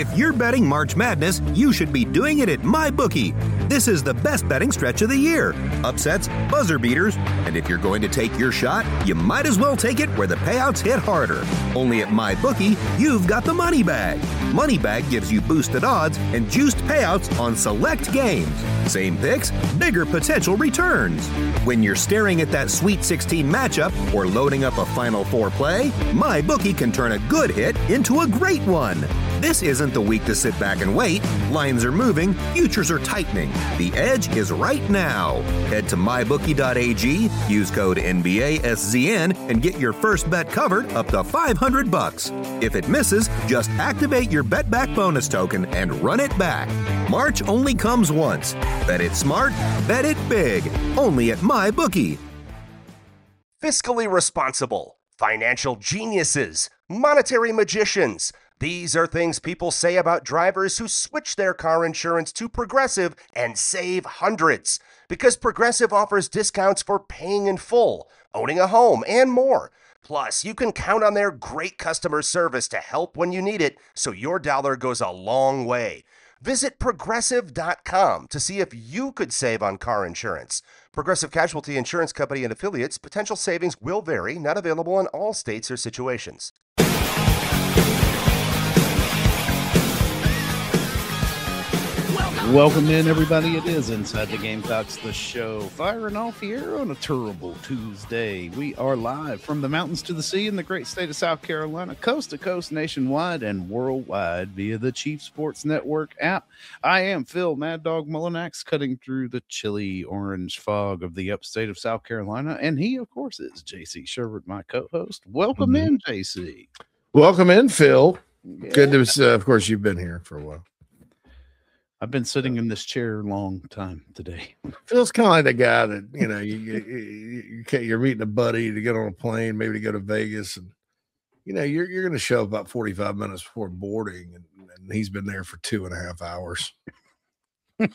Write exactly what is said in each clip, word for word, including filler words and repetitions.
If you're betting March Madness, you should be doing it at MyBookie. This is the best betting stretch of the year. Upsets, buzzer beaters, and if you're going to take your shot, you might as well take it where the payouts hit harder. Only at MyBookie, you've got the Money Bag. Money Bag gives you boosted odds and juiced payouts on select games. Same picks, bigger potential returns. When you're staring at that Sweet sixteen matchup or loading up a Final Four play, MyBookie can turn a good hit into a great one. This isn't the week to sit back and wait. Lines are moving, futures are tightening. The edge is right now. Head to my bookie dot a g, use code N B A S Z N, and get your first bet covered up to five hundred bucks. If it misses, just activate your Bet Back bonus token and run it back. March only comes once. Bet it smart, bet it big. Only at MyBookie. Fiscally responsible, financial geniuses, monetary magicians. These are things people say about drivers who switch their car insurance to Progressive and save hundreds. Because Progressive offers discounts for paying in full, owning a home, and more. Plus, you can count on their great customer service to help when you need it, so your dollar goes a long way. Visit Progressive dot com to see if you could save on car insurance. Progressive Casualty Insurance Company and Affiliates. Potential savings will vary. Not available in all states or situations. Welcome in, everybody. It is Inside the Gamecocks, the show, firing off here on a terrible Tuesday. We are live from the mountains to the sea in the great state of South Carolina, coast to coast, nationwide, and worldwide via the Chief Sports Network app. I am Phil Mad Dog Mullinax, cutting through the chilly orange fog of the upstate of South Carolina, and he, of course, is J C Sherwood, my co-host. Welcome mm-hmm. in, J C. Welcome in, Phil. Yeah. Good to see. Uh, of course, you've been here for a while. I've been sitting in this chair a long time today. Phil's kind of like the guy that, you know, you, you, you can't, you're meeting a buddy to get on a plane, maybe to go to Vegas. And, you know, you're, you're going to show up about forty-five minutes before boarding. And, and he's been there for two and a half hours. And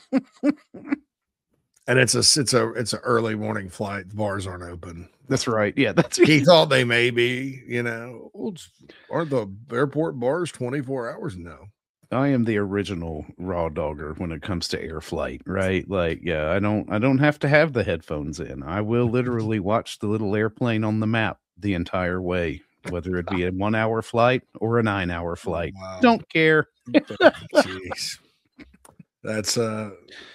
it's a, it's a, it's an early morning flight. The bars aren't open. That's right. Yeah. That's He thought they may be, you know, well, aren't the airport bars twenty-four hours? No. I am the original raw dogger when it comes to air flight, right? Like, yeah, I don't, I don't have to have the headphones in. I will literally watch the little airplane on the map the entire way, whether it be a one hour flight or a nine hour flight. Wow. Don't care. Jeez. That's, uh,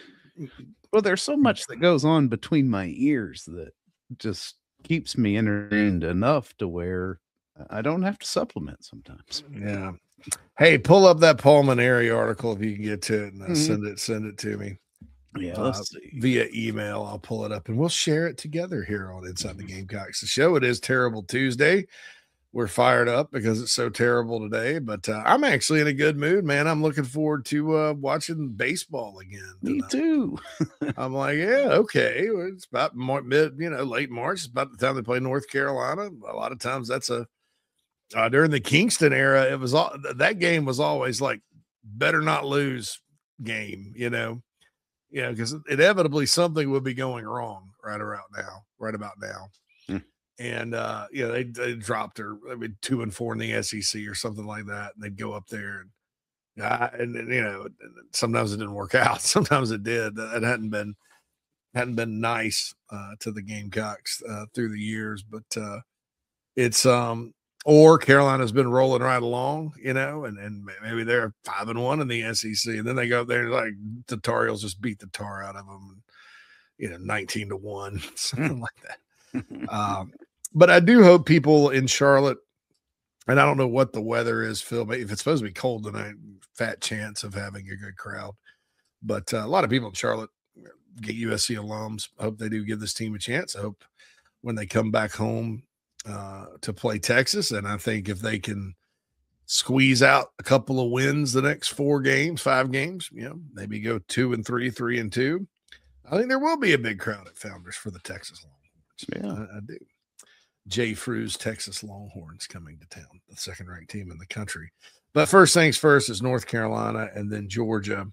well, there's so much that goes on between my ears that just keeps me entertained enough to where I don't have to supplement sometimes. Yeah. Hey, pull up that Paul Maneri article if you can get to it, and uh, mm-hmm. send it, send it to me. Yeah, uh, let's see. Via email. I'll pull it up and we'll share it together here on Inside the Gamecocks. The show. It is Terrible Tuesday. We're fired up because it's so terrible today, but uh, I'm actually in a good mood, man. I'm looking forward to uh, watching baseball again. Me tonight. too. I'm like, yeah, okay. Well, it's about mid, you know, late March. It's about the time they play North Carolina. A lot of times that's a Uh, during the Kingston era, it was all that game was always like better not lose game, you know, you know, because inevitably something would be going wrong right around now, right about now. Hmm. And, uh, you know, they, they dropped her, I mean, two and four in the S E C or something like that. And they'd go up there and, uh, and, and, you know, sometimes it didn't work out. Sometimes it did. It hadn't been, hadn't been nice uh, to the Gamecocks uh, through the years, but uh, it's, um, or Carolina's been rolling right along, you know, and, and maybe they're five and one in the S E C, and then they go up there and like the Tar Heels just beat the tar out of them, you know, nineteen to one, something like that. um, but I do hope people in Charlotte, and I don't know what the weather is, Phil. If it's supposed to be cold tonight, fat chance of having a good crowd. But uh, a lot of people in Charlotte get U S C alums. I hope they do give this team a chance. I hope when they come back home uh to play Texas, and I think if they can squeeze out a couple of wins the next four games, five games, you know, maybe go two and three, three and two, I think there will be a big crowd at Founders for the Texas Longhorns. Yeah, I, I do. Jay Fru's Texas Longhorns coming to town, the second ranked team in the country. But first things first is North Carolina and then Georgia.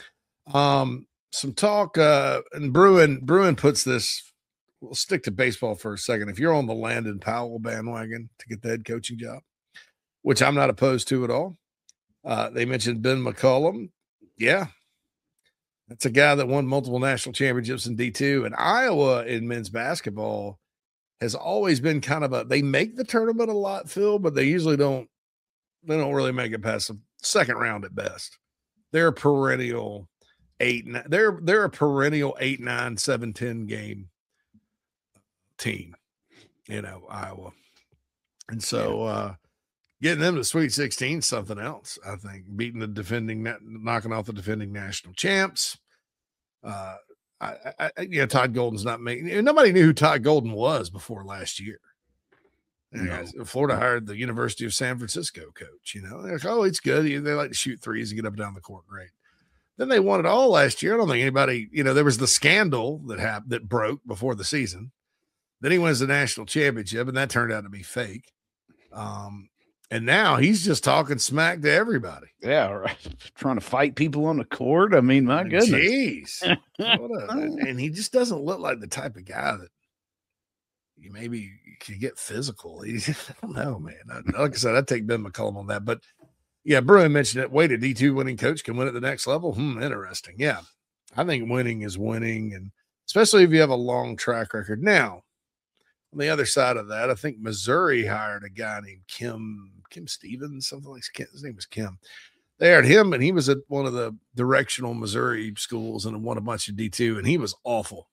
Um, some talk uh and Bruin Bruin puts this. We'll stick to baseball for a second. If you're on the Landon Powell bandwagon to get the head coaching job, which I'm not opposed to at all, Uh, they mentioned Ben McCollum. Yeah. That's a guy that won multiple national championships in D two. And Iowa in men's basketball has always been kind of a, they make the tournament a lot, Phil, but they usually don't, they don't really make it past the second round at best. They're a perennial eight, nine, they're, they're a perennial eight, nine, seven, ten game team, you know, Iowa. And so, uh, getting them to Sweet sixteen, something else, I think. Beating the defending, knocking off the defending national champs. Uh, I, I, you know, Todd Golden's not making. Nobody knew who Todd Golden was before last year. No. Florida hired the University of San Francisco coach. You know, they're like, oh, it's good. They like to shoot threes and get up and down the court. Great. Then they won it all last year. I don't think anybody. You know, there was the scandal that happened that broke before the season. Then he wins the national championship, and that turned out to be fake. Um. And now he's just talking smack to everybody. Yeah, right. Trying to fight people on the court. I mean, my goodness. Jeez. What a, and he just doesn't look like the type of guy that you maybe could get physical. He, I don't know, man. I, like I said, I'd take Ben McCollum on that. But yeah, Bruin mentioned it. Wait, a D two winning coach can win at the next level. Hmm, interesting. Yeah. I think winning is winning, and especially if you have a long track record. Now, on the other side of that, I think Missouri hired a guy named Kim Kim Stevens, something like Kim, his name was Kim. They hired him, and he was at one of the directional Missouri schools and won a bunch of D two, and he was awful.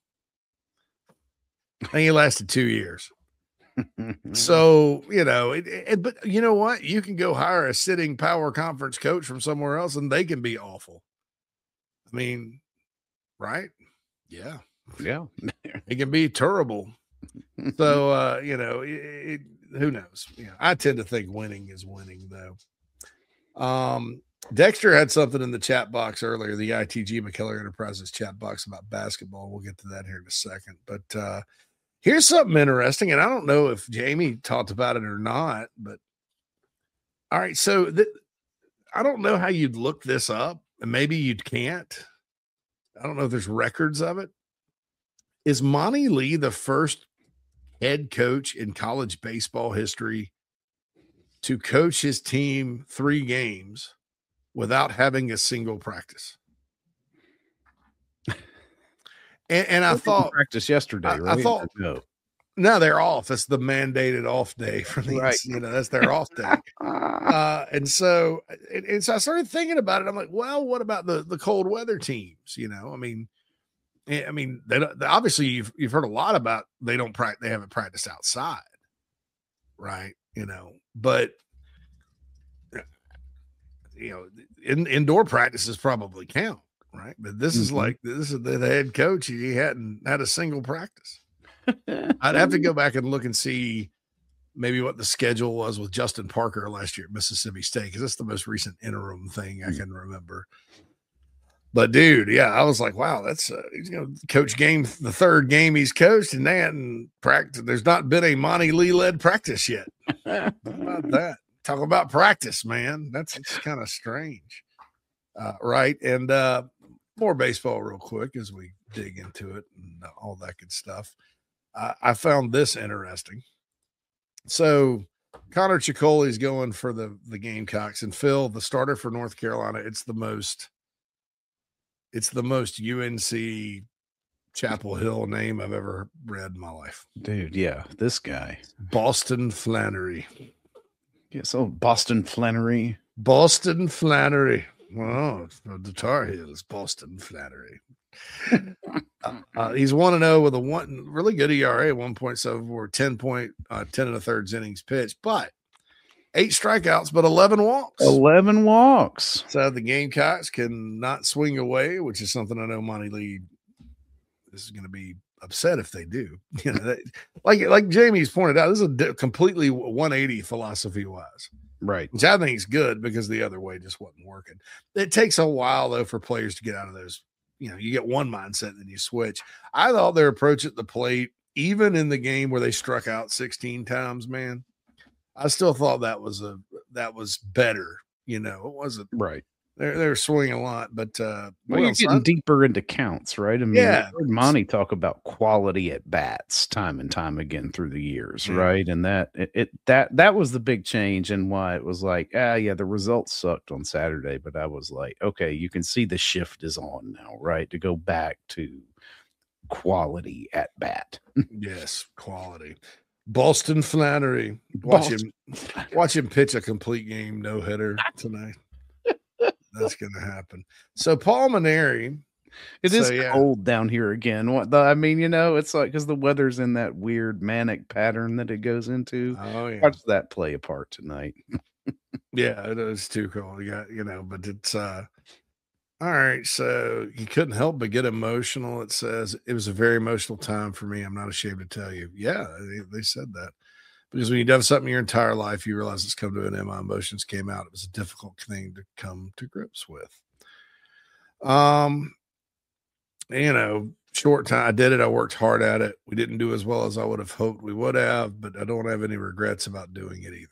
I think he lasted two years. So, you know, it, it, but you know what? You can go hire a sitting power conference coach from somewhere else, and they can be awful. I mean, right? Yeah. Yeah. It can be terrible. So, uh, you know, it, it, who knows? Yeah, I tend to think winning is winning, though. Um, Dexter had something in the chat box earlier, the I T G McKellar Enterprises chat box about basketball. We'll get to that here in a second. But uh, here's something interesting, and I don't know if Jamie talked about it or not, but all right, so th- I don't know how you'd look this up, and maybe you can't. I don't know if there's records of it. Is Monty Lee the first head coach in college baseball history to coach his team three games without having a single practice? And, and I thought practice yesterday, I, right? I thought no. no, they're off. It's the mandated off day for these, right. You know, that's their off day. Uh, and so, and, and so I started thinking about it. I'm like, well, what about the, the cold weather teams? You know, I mean, I mean, they, they obviously you've you've heard a lot about they don't practice, they haven't practiced outside, right? You know, but you know, in, indoor practices probably count, right? But this mm-hmm. is like this is the, the head coach. He hadn't had a single practice. I'd have to go back and look and see maybe what the schedule was with Justin Parker last year at Mississippi State, because that's the most recent interim thing I can remember. But dude, yeah, I was like, wow, that's uh, you know, coach game, the third game he's coached, and they hadn't practiced. There's not been a Monty Lee led practice yet. How about that? Talk about practice, man. That's, that's kind of strange, uh, right? And uh, more baseball, real quick, as we dig into it and all that good stuff. Uh, I found this interesting. So Connor Ciccoli is going for the the Gamecocks, and Phil, the starter for North Carolina. It's the most. It's the most U N C Chapel Hill name I've ever read in my life. Dude, yeah, this guy. Boston Flannery. Yeah, so Boston Flannery. Boston Flannery. Oh, the Tar Heels, Boston Flannery. uh, uh, he's one and oh with a one really good E R A, one point seven four, ten point uh, ten and a third innings pitched, but eight strikeouts, but eleven walks. eleven walks. So the Gamecocks can not swing away, which is something I know Monty Lee is going to be upset if they do. You know, that, like like Jamie's pointed out, this is a di- completely one eighty philosophy wise, right? Which I think is good because the other way just wasn't working. It takes a while though for players to get out of those. You know, you get one mindset, then you switch. I thought their approach at the plate, even in the game where they struck out sixteen times, man. I still thought that was a that was better, you know. It wasn't right. they're they're swinging a lot, but uh, well, well, you're getting son, deeper into counts, right? I mean, Yeah. I heard Monty talk about quality at bats time and time again through the years, Yeah. right? And that it, it that that was the big change, and why it was like, ah, yeah, the results sucked on Saturday, but I was like, okay, you can see the shift is on now, right? To go back to quality at bat. Yes, quality. Boston Flannery. Watch Boston. him watch him pitch a complete game no hitter tonight. That's gonna happen. So Paul Mainieri, It is so, yeah. cold down here again. What the, I mean, you know, it's like because the weather's in that weird manic pattern that it goes into. Oh yeah. Watch that play a part tonight. Yeah, it is too cold. You got, you know, but it's uh all right. So he couldn't help but get emotional. It says it was a very emotional time for me. I'm not ashamed to tell you. Yeah, they, they said that. Because when you've done something your entire life, you realize it's come to an end. My emotions came out. It was a difficult thing to come to grips with. Um, you know, short time. I did it. I worked hard at it. We didn't do as well as I would have hoped we would have, but I don't have any regrets about doing it either.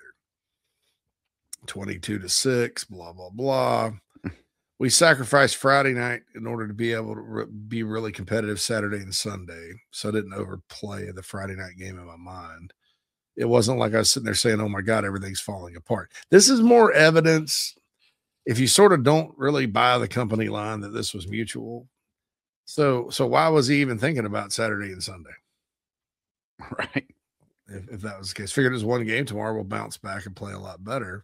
twenty-two to six, blah, blah, blah. We sacrificed Friday night in order to be able to re- be really competitive Saturday and Sunday. So I didn't overplay the Friday night game in my mind. It wasn't like I was sitting there saying, oh my God, everything's falling apart. This is more evidence, if you sort of don't really buy the company line, that this was mutual. So, so why was he even thinking about Saturday and Sunday? Right. If, if that was the case, figured it was one game tomorrow, we'll bounce back and play a lot better.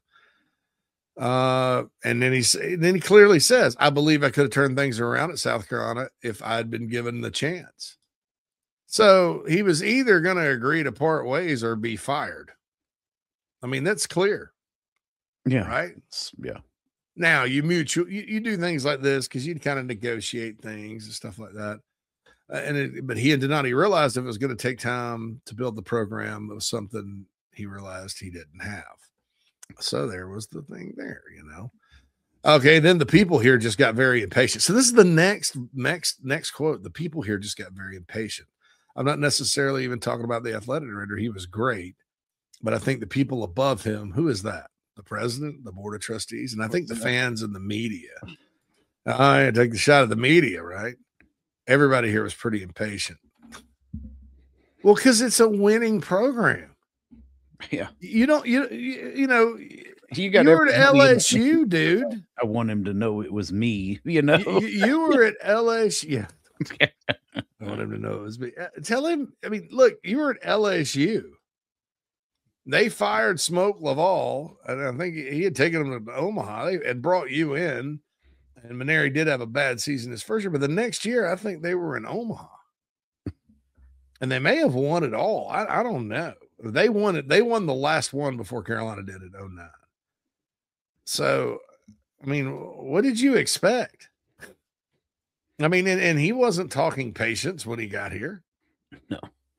Uh, and then he then he clearly says, I believe I could have turned things around at South Carolina if I'd been given the chance. So he was either going to agree to part ways or be fired. I mean, that's clear. Yeah. Right. It's- yeah. Now you mutual, you, you do things like this because you'd kind of negotiate things and stuff like that. Uh, and it, but he and Donati realized if it was going to take time to build the program, it was something he realized he didn't have. So there was the thing there, you know. Okay, then the people here just got very impatient. So this is the next next next quote. The people here just got very impatient. I'm not necessarily even talking about the athletic director. He was great, but I think the people above him, who is that? The president, the board of trustees, and I think the fans and the media. I take the shot of the media, right? Everybody here was pretty impatient. Well, because it's a winning program. Yeah. You don't, you you, you know, You got you were at every- L S U, dude. I want him to know it was me, you know. You, you were at L S U. Yeah. I want him to know it was me. Uh, Tell him, I mean, look, you were at L S U. They fired Smoke Laval, and I think he had taken him to Omaha and brought you in. And Mainieri did have a bad season his first year, but the next year, I think they were in Omaha. And they may have won it all. I, I don't know. They won it. They won the last one before Carolina did in oh nine. So, I mean, what did you expect? I mean, and, and he wasn't talking patience when he got here. No.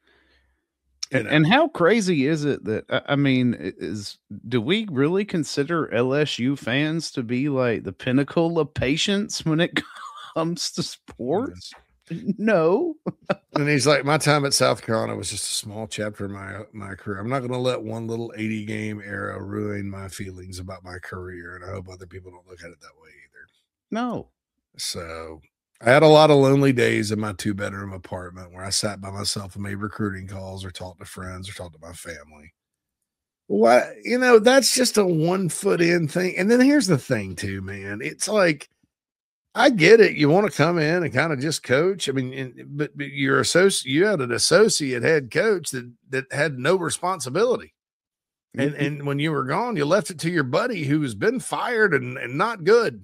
You And, know. and how crazy is it that I I mean, is do we really consider L S U fans to be like the pinnacle of patience when it comes to sports? No. And he's like, my time at South Carolina was just a small chapter in my my career. I'm not going to let one little eighty game era ruin my feelings about my career, and I hope other people don't look at it that way either. No. So I had a lot of lonely days in my two bedroom apartment where I sat by myself and made recruiting calls or talked to friends or talked to my family. What, you know, that's just a one foot in thing. And then here's the thing too, man. It's like, I get it. You want to come in and kind of just coach. I mean, and, but, but you're associate, you had an associate head coach that, that had no responsibility. And, and when you were gone, you left it to your buddy who's been fired and, and not good.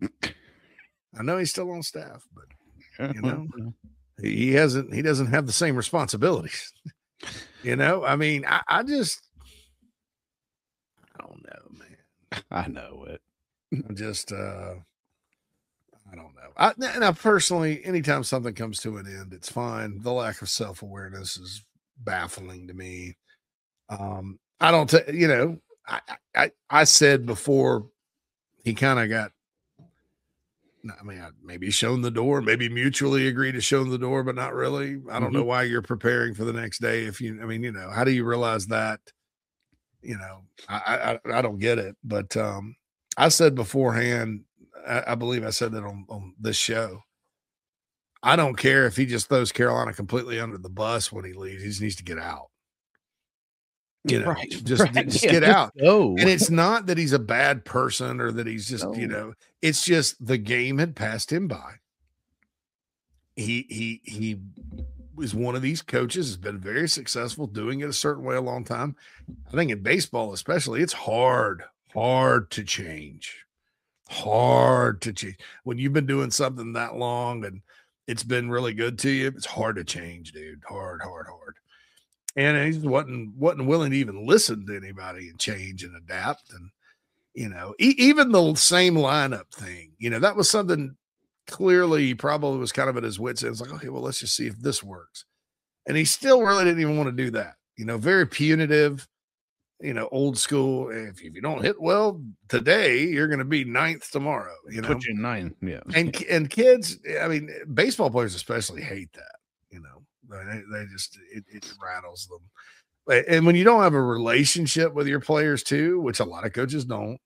I know he's still on staff, but you know, he hasn't, he doesn't have the same responsibilities. You know, I mean, I, I just, I don't know, man. I know it. I'm just, uh, I don't know. I, now, personally, anytime something comes to an end, it's fine. The lack of self-awareness is baffling to me. Um, I don't, t- you know, I, I, I said before he kind of got, I mean, I maybe shown the door, maybe mutually agree to show the door, but not really. I don't Mm-hmm. know why you're preparing for the next day. If you, I mean, you know, how do you realize that? You know, I, I, I don't get it. But um, I said beforehand, I, I believe I said that on, on this show. I don't care if he just throws Carolina completely under the bus when he leaves. He just needs to get out. You know, Right, just, right. just Yeah, get just out. go. And it's not that he's a bad person or that he's just, No. you know, it's just the game had passed him by. He he he was one of these coaches, has been very successful doing it a certain way a long time. I think in baseball, especially, it's hard, hard to change. Hard to change. When you've been doing something that long and it's been really good to you, it's hard to change, dude. Hard, hard, hard. And he just wasn't wasn't willing to even listen to anybody and change and adapt. And, you know, e- even the same lineup thing, you know, that was something clearly he probably was kind of at his wits' end. It's like, okay, well, let's just see if this works. And he still really didn't even want to do that. You know, very punitive, you know, old school. If, if you don't hit well today, you're going to be ninth tomorrow. You know, Put you in nine. Yeah. and and kids, I mean, baseball players especially hate that. You know, they, they just it, it rattles them. And when you don't have a relationship with your players too, which a lot of coaches don't,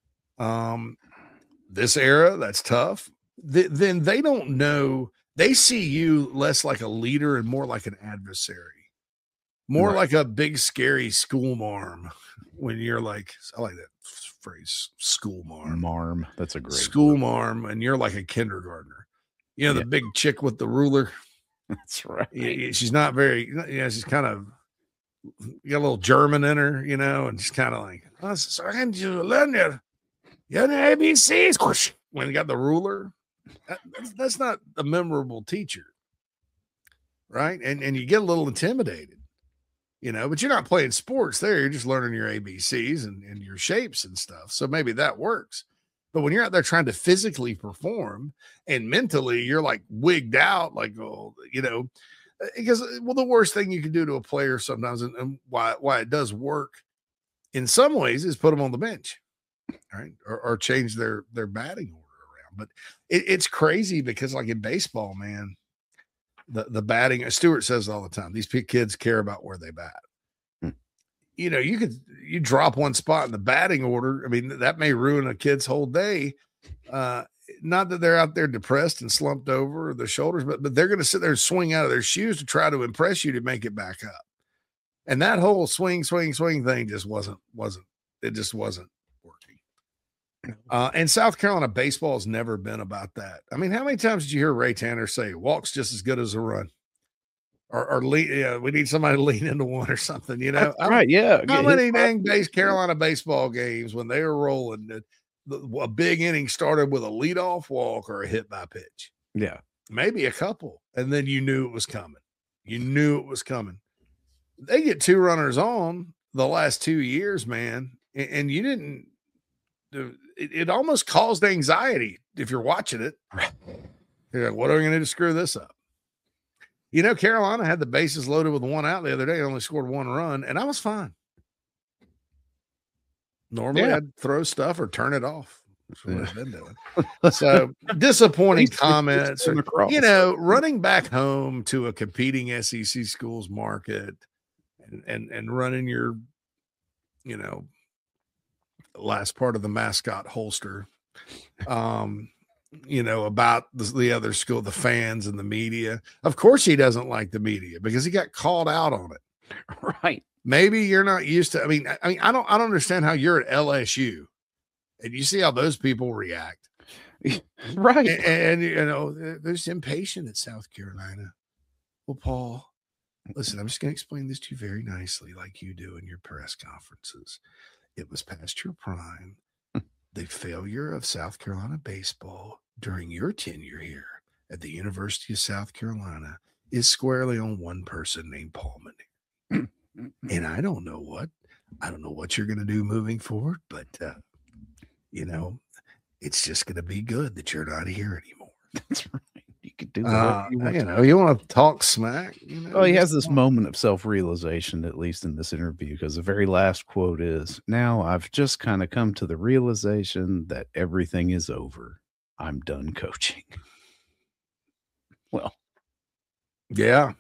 um, this era that's tough. Th- then they don't know. They see you less like a leader and more like an adversary. More Right. like a big, scary school marm when you're like, I like that phrase, school marm. Marm. That's a great School word. marm, and you're like a kindergartner. You know, the Yeah. big chick with the ruler. That's right. Y- y- She's not very, you know, she's kind of, you got a little German in her, you know, and she's kind of like, oh, so I need you to learn your, your A B Cs. When you got the ruler, that, that's, that's not a memorable teacher. Right. And, and you get a little intimidated. You know, but you're not playing sports there. You're just learning your A B Cs and, and your shapes and stuff. So maybe that works. But when you're out there trying to physically perform and mentally, you're like wigged out, like, oh, you know, because, well, the worst thing you can do to a player sometimes, and, and why, why it does work in some ways, is put them on the bench, right? Or, or change their, their batting order around. But it, it's crazy because, like in baseball, man, The the batting, Stewart says it all the time, these p- kids care about where they bat. Hmm. You know, you could you drop one spot in the batting order. I mean, that may ruin a kid's whole day. Uh, not that they're out there depressed and slumped over their shoulders, but but they're going to sit there and swing out of their shoes to try to impress you to make it back up. And that whole swing, swing, swing thing just wasn't wasn't it just wasn't working. Uh, and South Carolina baseball has never been about that. I mean, how many times did you hear Ray Tanner say walk's just as good as a run? Or, or lean, yeah, we need somebody to lean into one or something, you know? That's right. Yeah. How His- many dang base Carolina baseball games when they were rolling, the, the, a big inning started with a leadoff walk or a hit by pitch? Yeah. Maybe a couple. And then you knew it was coming. You knew it was coming. They get two runners on the last two years, man. And, and you didn't, it, it almost caused anxiety if you're watching it. You're like, what are we going to do to screw this up? You know, Carolina had the bases loaded with one out the other day, only scored one run, and I was fine. Normally, Yeah. I'd throw stuff or turn it off. That's what I've been doing. So disappointing comments. Or, you know, running back home to a competing S E C schools market and, and, and running your, you know, last part of the mascot holster, um, you know, about the, the other school, the fans and the media. Of course, he doesn't like the media because he got called out on it. Right. Maybe you're not used to. I mean, I, I mean, I don't, I don't understand how you're at L S U and you see how those people react. Right. And, and you know, there's impatient at South Carolina. Well, Paul, listen, I'm just going to explain this to you very nicely, like you do in your press conferences. It was past your prime. The failure of South Carolina baseball during your tenure here at the University of South Carolina is squarely on one person named Paul Manning. And I don't know what, I don't know what you're going to do moving forward, but, uh, you know, it's just going to be good that you're not here anymore. That's right. You could do Uh, whatever you want. you know, you want to talk smack. You know, Well, he has just this talk. moment of self-realization, at least in this interview, because the very last quote is, now I've just kind of come to the realization that everything is over. I'm done coaching. Well, Yeah.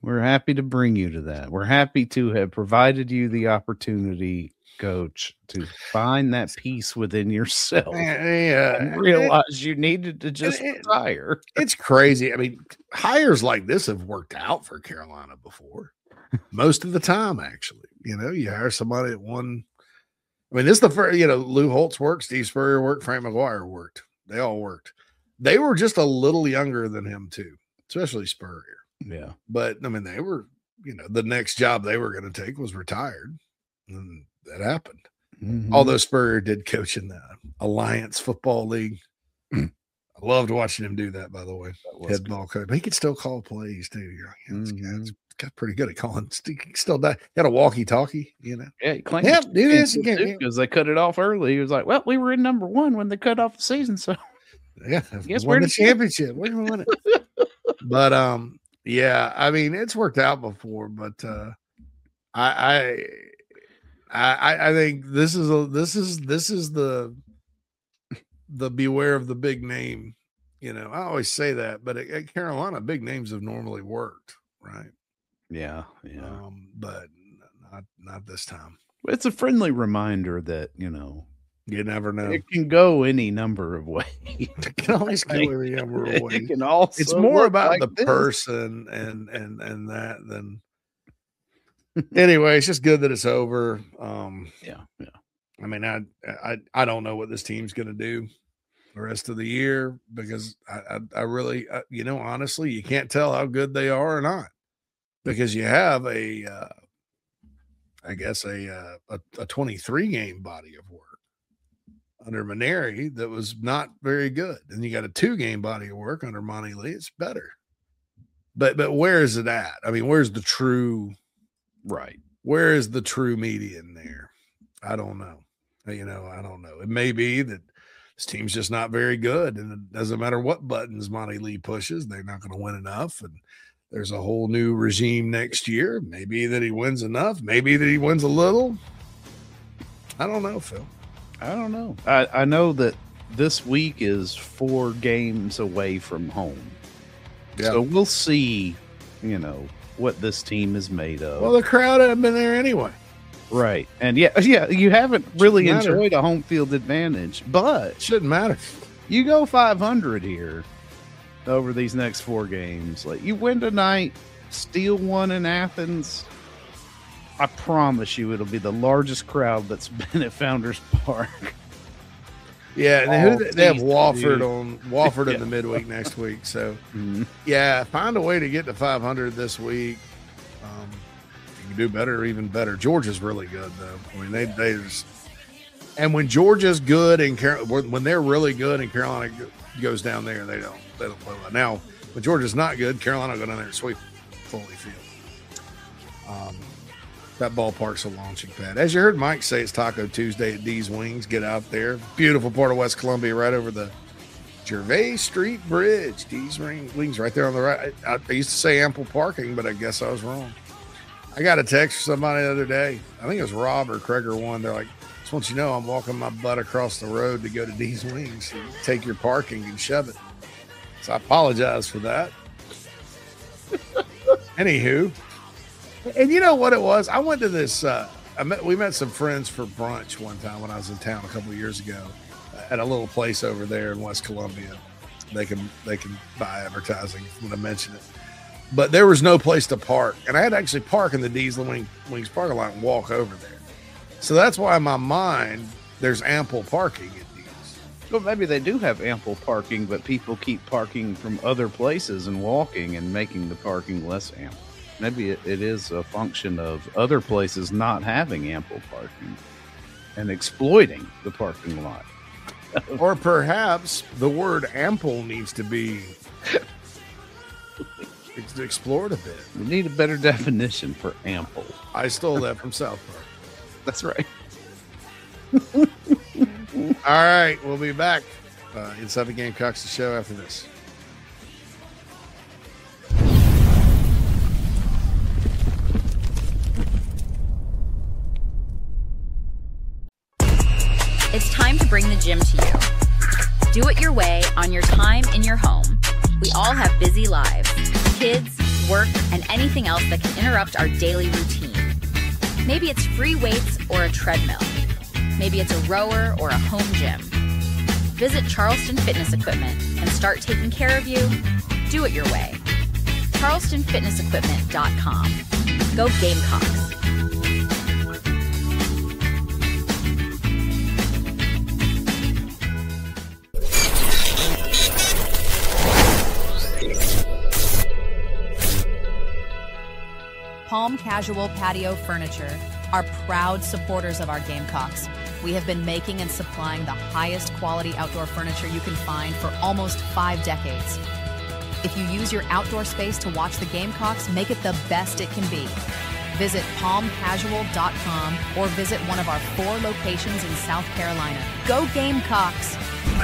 We're happy to bring you to that. We're happy to have provided you the opportunity, Coach, to find that peace within yourself yeah, and realize you needed to just it, retire. It's crazy. I mean, hires like this have worked out for Carolina before. Most of the time, actually. You know, you hire somebody at one. I mean, this is the first, you know, Lou Holtz worked, Steve Spurrier worked, Frank McGuire worked. They all worked. They were just a little younger than him, too, especially Spurrier. Yeah. But, I mean, they were, you know, the next job they were going to take was retired. And that happened. Mm-hmm. Although Spurrier did coach in the Alliance Football League. I loved watching him do that, by the way. Head ball coach. But he could still call plays, too. You're like, yeah, this mm-hmm. guy's got pretty good at calling. He still died. He had a walkie-talkie, you know. Yeah, he claimed yeah, do this again. Because they cut it off early. He was like, well, we were in number one when they cut off the season, so. Yeah, guess won the championship. We're going to win it. But, um, yeah, I mean, it's worked out before, but uh, I, I, I, I think this is a, this is this is the the beware of the big name. You know, I always say that, but at, at Carolina, big names have normally worked, right? Yeah, yeah, um, but not not this time. It's a friendly reminder that, you know, you never know. It can go any number of ways. It can always go any number of ways. It can also it's more about like the this. person and and and that than. Anyway, it's just good that it's over. Um, yeah, yeah. I mean, I I I don't know what this team's going to do the rest of the year because I I, I really I, you know honestly you can't tell how good they are or not because you have a uh, I guess a, uh, a a twenty-three game body of work under Maneri that was not very good. And you got a two game body of work under Monty Lee. It's better. But, but where is it at? I mean, where's the true, right. Where is the true median there? I don't know. You know, I don't know. It may be that this team's just not very good and it doesn't matter what buttons Monty Lee pushes. They're not going to win enough. And there's a whole new regime next year. Maybe that he wins enough. Maybe that he wins a little. I don't know, Phil. I don't know. I, I know that this week is four games away from home. Yeah. So we'll see, you know, what this team is made of. Well, the crowd hasn't been there anyway. Right. And yeah, yeah, you haven't really enjoyed a home field advantage, but shouldn't matter. You go five hundred here over these next four games. Like you win tonight, steal one in Athens. I promise you it'll be the largest crowd that's been at Founders Park. Yeah, and who, they have Wofford on Wofford yeah. in the midweek next week. So, mm-hmm. yeah, find a way to get to five hundred this week. Um, you can do better, even better. Georgia's really good, though. I mean, they they just and when Georgia's good and Car- when they're really good and Carolina goes down there, they don't they don't play well. Now, when Georgia's not good, Carolina will go down there and sweep Foley Field. Um. That ballpark's a launching pad. As you heard Mike say, it's Taco Tuesday at D's Wings. Get out there. Beautiful part of West Columbia, right over the Gervais Street Bridge. D's Wings right there on the right. I, I used to say ample parking, but I guess I was wrong. I got a text from somebody the other day. I think it was Rob or Craig or one. They're like, just want you to know I'm walking my butt across the road to go to D's Wings. So take your parking and shove it. So I apologize for that. Anywho. And you know what it was? I went to this. Uh, I met. We met some friends for brunch one time when I was in town a couple of years ago, at a little place over there in West Columbia. They can they can buy advertising when I mention it. But there was no place to park, and I had to actually park in the D's Wing, Wings parking lot and walk over there. So that's why in my mind there's ample parking at D's. Well, maybe they do have ample parking, but people keep parking from other places and walking and making the parking less ample. Maybe it, it is a function of other places not having ample parking and exploiting the parking lot. Or perhaps the word ample needs to be explored a bit. We need a better definition for ample. I stole that from South Park. That's right. All right, we'll be back uh, inside the Gamecocks, the show after this. It's time to bring the gym to you. Do it your way on your time in your home. We all have busy lives. Kids, work, and anything else that can interrupt our daily routine. Maybe it's free weights or a treadmill. Maybe it's a rower or a home gym. Visit Charleston Fitness Equipment and start taking care of you. Do it your way. Charleston Fitness Equipment dot com. Go Gamecocks. Palm Casual Patio Furniture are proud supporters of our Gamecocks. We have been making and supplying the highest quality outdoor furniture you can find for almost five decades. If you use your outdoor space to watch the Gamecocks, make it the best it can be. Visit palm casual dot com or visit one of our four locations in South Carolina. Go Gamecocks!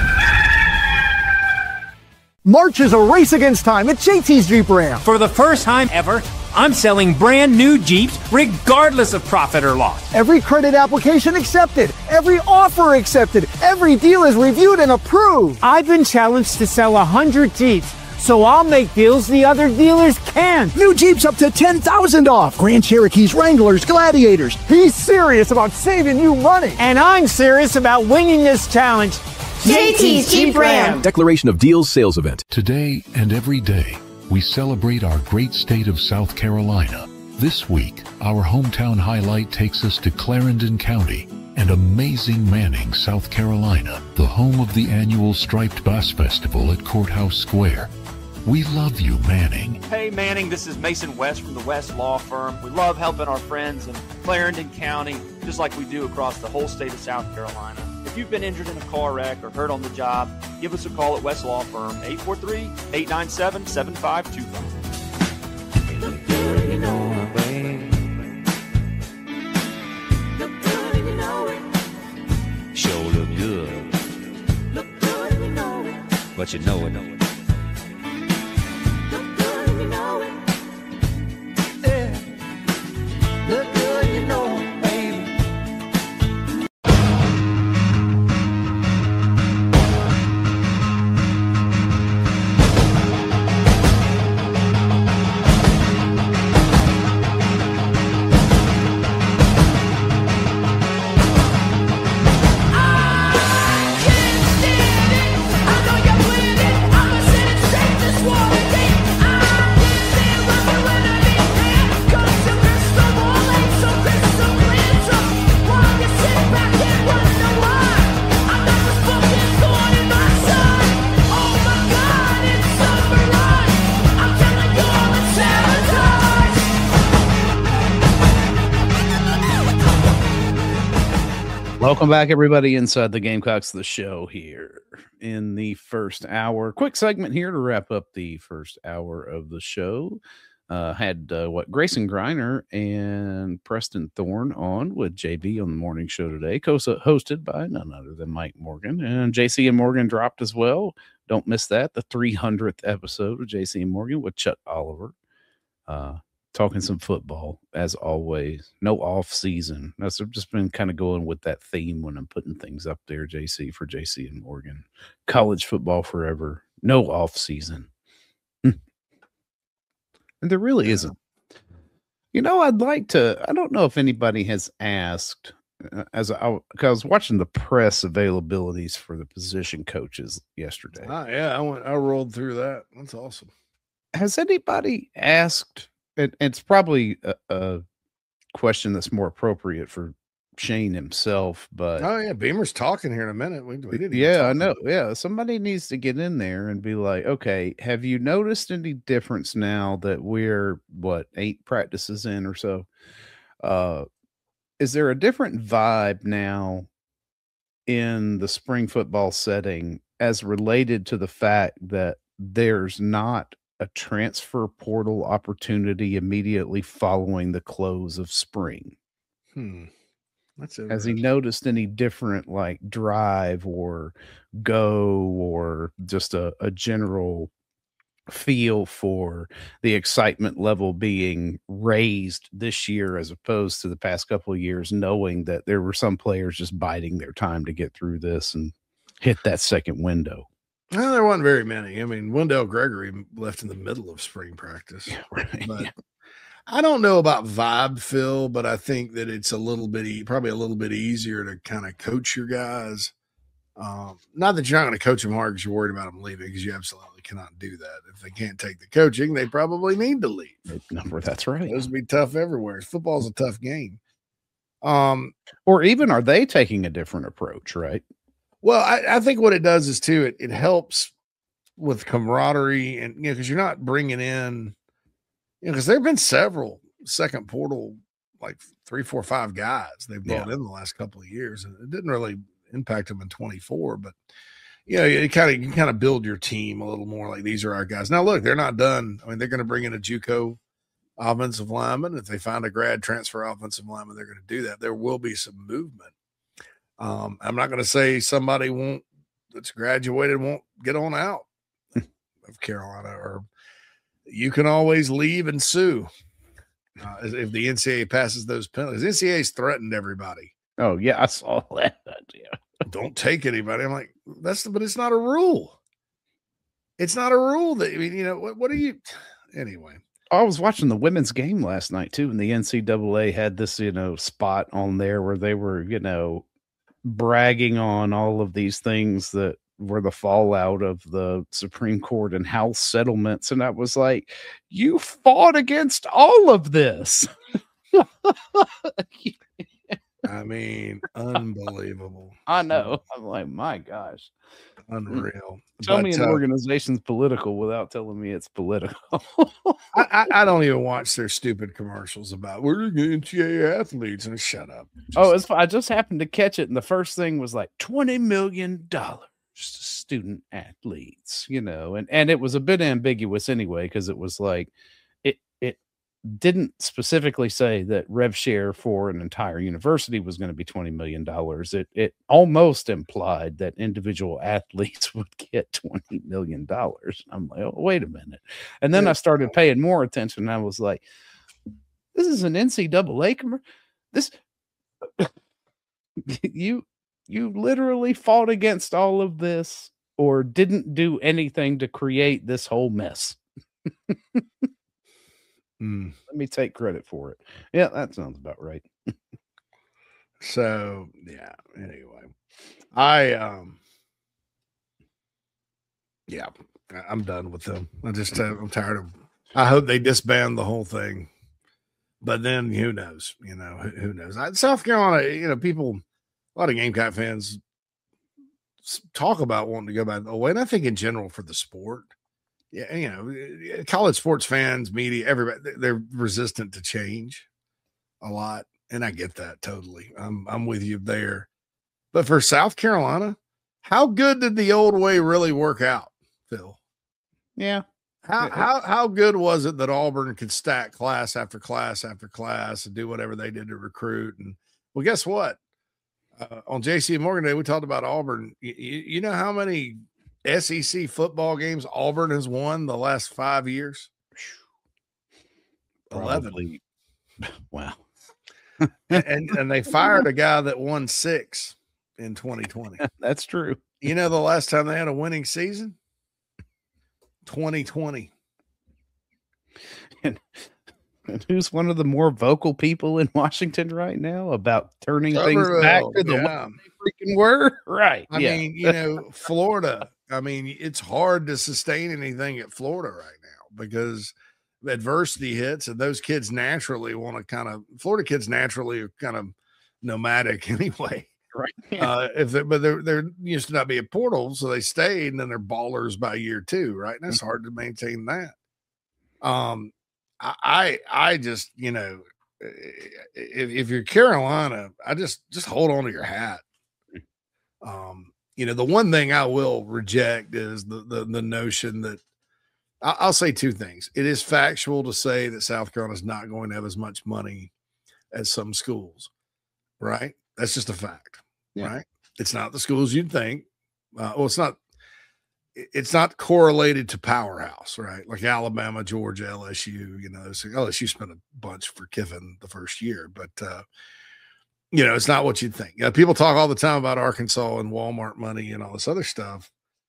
March is a race against time at J T's Jeep Ram. For the first time ever, I'm selling brand new Jeeps regardless of profit or loss. Every credit application accepted. Every offer accepted. Every deal is reviewed and approved. I've been challenged to sell one hundred Jeeps, so I'll make deals the other dealers can't. New Jeeps up to ten thousand dollars off. Grand Cherokees, Wranglers, Gladiators. He's serious about saving you money. And I'm serious about winning this challenge. J T's Jeep Ram. Declaration of Deals sales event. Today and every day, we celebrate our great state of South Carolina. This week, our hometown highlight takes us to Clarendon County and amazing Manning, South Carolina, the home of the annual Striped Bass Festival at Courthouse Square. We love you, Manning. Hey, Manning, this is Mason West from the West Law Firm. We love helping our friends in Clarendon County, just like we do across the whole state of South Carolina. If you've been injured in a car wreck or hurt on the job, give us a call at West Law Firm, eight four three, eight nine seven, seven five two five. Look good and you know it, baby. Look good and you know it. Sure look good. Look good and you know it. But you know it, know it. Look good and you know it. Yeah. Look good and you know it. Welcome back, everybody, inside the Gamecocks, the show here in the first hour. Quick segment here to wrap up the first hour of the show. Uh, had uh, what Grayson Griner and Preston Thorne on with J B on the morning show today, hosted by none other than Mike Morgan. And J C and Morgan dropped as well. Don't miss that. The three hundredth episode of J C and Morgan with Chuck Oliver. Uh, Talking some football, as always. No off season. That's I've just been kind of going with that theme when I'm putting things up there, J C, for J C and Morgan. College football forever. No off season. And there really isn't. You know, I'd like to, I don't know if anybody has asked, uh, as I, I was watching the press availabilities for the position coaches yesterday. Ah, yeah, I went, I rolled through that. That's awesome. Has anybody asked? It, it's probably a, a question that's more appropriate for Shane himself, but oh yeah, Beamer's talking here in a minute. We, we didn't yeah, I know. Yeah, somebody needs to get in there and be like, okay, have you noticed any difference now that we're what eight practices in or so? Uh, is there a different vibe now in the spring football setting as related to the fact that there's not a transfer portal opportunity immediately following the close of spring? Hmm. That's Has he noticed any different like drive or go or just a, a general feel for the excitement level being raised this year as opposed to the past couple of years, knowing that there were some players just biding their time to get through this and hit that second window? Well, there wasn't very many. I mean, Wendell Gregory left in the middle of spring practice. Yeah, right. But Yeah. I don't know about vibe, Phil, but I think that it's a little bit, e- probably a little bit easier to kind of coach your guys. Um, not that you're not going to coach them hard because you're worried about them leaving, because you absolutely cannot do that. If they can't take the coaching, they probably need to leave. Number, that's right. Those would be tough everywhere. Football's a tough game. Um, or even are they taking a different approach, right? Well, I, I think what it does is too, it, it helps with camaraderie, and, you know, because you're not bringing in, you know, because there have been several second portal, like three, four, five guys they've brought Yeah. in the last couple of years, and it didn't really impact them in twenty-four, but you know, you kind of you kind of build your team a little more like these are our guys. Now, look, they're not done. I mean, they're going to bring in a JUCO offensive lineman. If they find a grad transfer offensive lineman, they're going to do that. There will be some movement. Um, I'm not going to say somebody won't that's graduated won't get on out of Carolina, or you can always leave and sue uh, if the N C A A passes those penalties. N C A A's threatened everybody. Oh yeah, I saw that. Yeah. Don't take anybody. I'm like, that's, but it's not a rule. It's not a rule that, I mean, you know, what, what are you, anyway. I was watching the women's game last night too, and the N C double A had this, you know, spot on there where they were, you know, bragging on all of these things that were the fallout of the Supreme Court and house settlements. And I was like, you fought against all of this. I mean, unbelievable. I know. I'm like, my gosh. Unreal. Tell But, me an uh, organization's political without telling me it's political. I, I, I don't even watch their stupid commercials about we're the N C A A athletes, and shut up. Oh, it's I just happened to catch it, and the first thing was like twenty million dollars to student athletes, you know, and and it was a bit ambiguous anyway, because it was like it it didn't specifically say that rev share for an entire university was going to be twenty million dollars. It it almost implied that individual athletes would get twenty million dollars. I'm like, oh, wait a minute. And then I started paying more attention. And I was like, this is an N C double A commercial. This you you literally fought against all of this or didn't do anything to create this whole mess. Mm. Let me take credit for it. Yeah, that sounds about right. So yeah, anyway, I um yeah, I- I'm done with them. I just uh, I'm tired of. I hope they disband the whole thing, but then who knows? You know, who, who knows? I, South Carolina, you know, people, a lot of Gamecock fans s- talk about wanting to go back away, and I think in general for the sport. Yeah, you know, college sports fans, media, everybody, they're resistant to change a lot. And I get that totally. I'm I'm with you there. But for South Carolina, how good did the old way really work out, Phil? Yeah. How how how good was it that Auburn could stack class after class after class and do whatever they did to recruit? And well, guess what? Uh, on J C Morgan Day, we talked about Auburn. You, you know how many S E C football games Auburn has won the last five years? eleven. Probably. Wow. and and they fired a guy that won six in twenty twenty. That's true. You know the last time they had a winning season? twenty twenty. And, and who's one of the more vocal people in Washington right now about turning things back to the yeah. way they freaking were? Right. I yeah. mean, you know, Florida. I mean, it's hard to sustain anything at Florida right now because adversity hits, and those kids naturally want to kind of Florida kids naturally are kind of nomadic anyway. Right. Uh, if they, but they're they're used to not be a portal, so they stayed, and then they're ballers by year two, right? And that's hard to maintain that. Um, I I, I just you know, if, if you're Carolina, I just just hold on to your hat. Um, you know, the one thing I will reject is the the, the notion that I, I'll say two things. It is factual to say that South Carolina is not going to have as much money as some schools, right? That's just a fact. Yeah. Right. It's not the schools you'd think. Uh, well, it's not, it's not correlated to powerhouse, right? Like Alabama, Georgia, L S U, you know, so L S U spent a bunch for Kiffin the first year, but, uh, you know, it's not what you'd think. You know, people talk all the time about Arkansas and Walmart money and all this other stuff.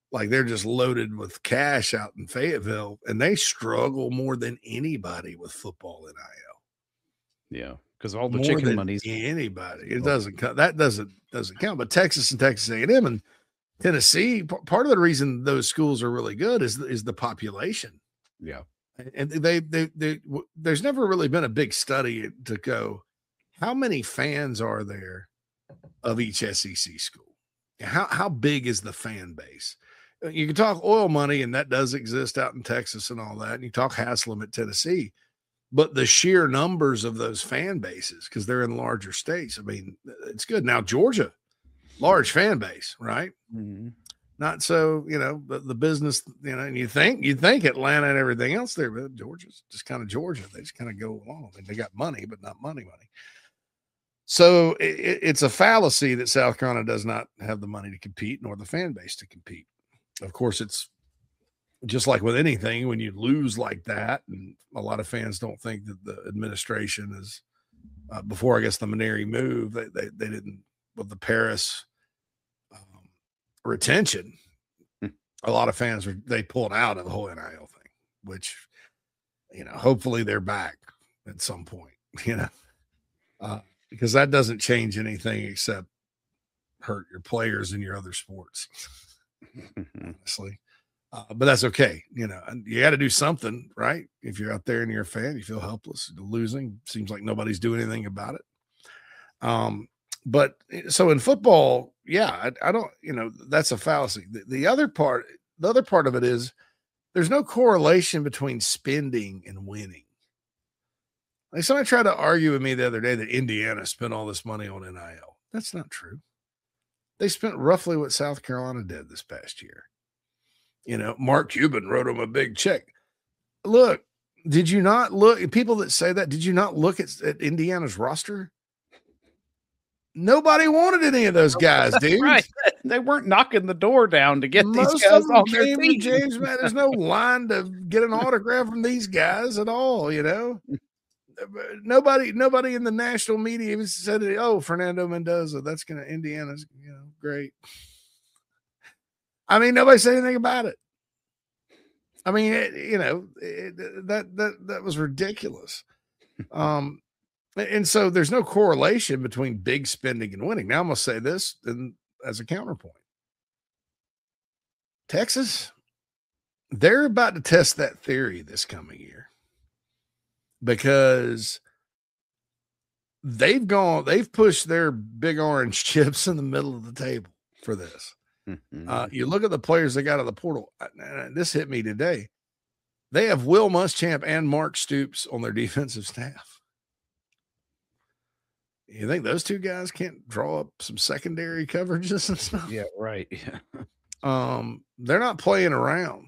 like they're just loaded with cash out in Fayetteville, and they struggle more than anybody with football N I L. Yeah, because all the More chicken than money's anybody. It doesn't count. That doesn't doesn't count. But Texas and Texas A and M and Tennessee, p- part of the reason those schools are really good is is the population. Yeah, and they they they w- there's never really been a big study to go, how many fans are there of each S E C school? How how big is the fan base? You can talk oil money, and that does exist out in Texas and all that. And you talk Haslam at Tennessee, but the sheer numbers of those fan bases, because they're in larger states, I mean, it's good. Now, Georgia, large fan base, right? Mm-hmm. Not so, you know, the, the business, you know, and you think you think Atlanta and everything else there, but Georgia's just kind of Georgia. They just kind of go along. And they got money, but not money, money. So it, it's a fallacy that South Carolina does not have the money to compete, nor the fan base to compete. Of course, it's just like with anything, when you lose like that, and a lot of fans don't think that the administration is, uh, before I guess the Maneri move, they, they, they didn't, with the Paris um, retention, a lot of fans were, they pulled out of the whole N I L thing, which, you know, hopefully they're back at some point, you know, uh, because that doesn't change anything except hurt your players in your other sports. Honestly, uh, but that's okay. You know, and you got to do something, right? If you're out there and you're a fan, you feel helpless, losing. Seems like nobody's doing anything about it. Um, but so in football, yeah, I, I don't. You know, that's a fallacy. The, the other part, the other part of it is there's no correlation between spending and winning. Like somebody tried to argue with me the other day that Indiana spent all this money on N I L. That's not true. They spent roughly what South Carolina did this past year. You know, Mark Cuban wrote them a big check. Look, did you not look, people that say that, did you not look at, at Indiana's roster? Nobody wanted any of those guys, dude. Right. They weren't knocking the door down to get Most these guys of them on their came to team. James, man, there's no line to get an autograph from these guys at all, you know? Nobody, nobody in the national media even said, "Oh, Fernando Mendoza, that's gonna Indiana's, you know, great." I mean, nobody said anything about it. I mean, it, you know, it, that that that was ridiculous. Um, and so there's no correlation between big spending and winning. Now I'm gonna say this, and as a counterpoint, Texas, they're about to test that theory this coming year. Because they've gone, they've pushed their big orange chips in the middle of the table for this. Mm-hmm. Uh, you look at the players they got out of the portal. And this hit me today. They have Will Muschamp and Mark Stoops on their defensive staff. You think those two guys can't draw up some secondary coverages and stuff? Yeah, right. Yeah. Um, they're not playing around.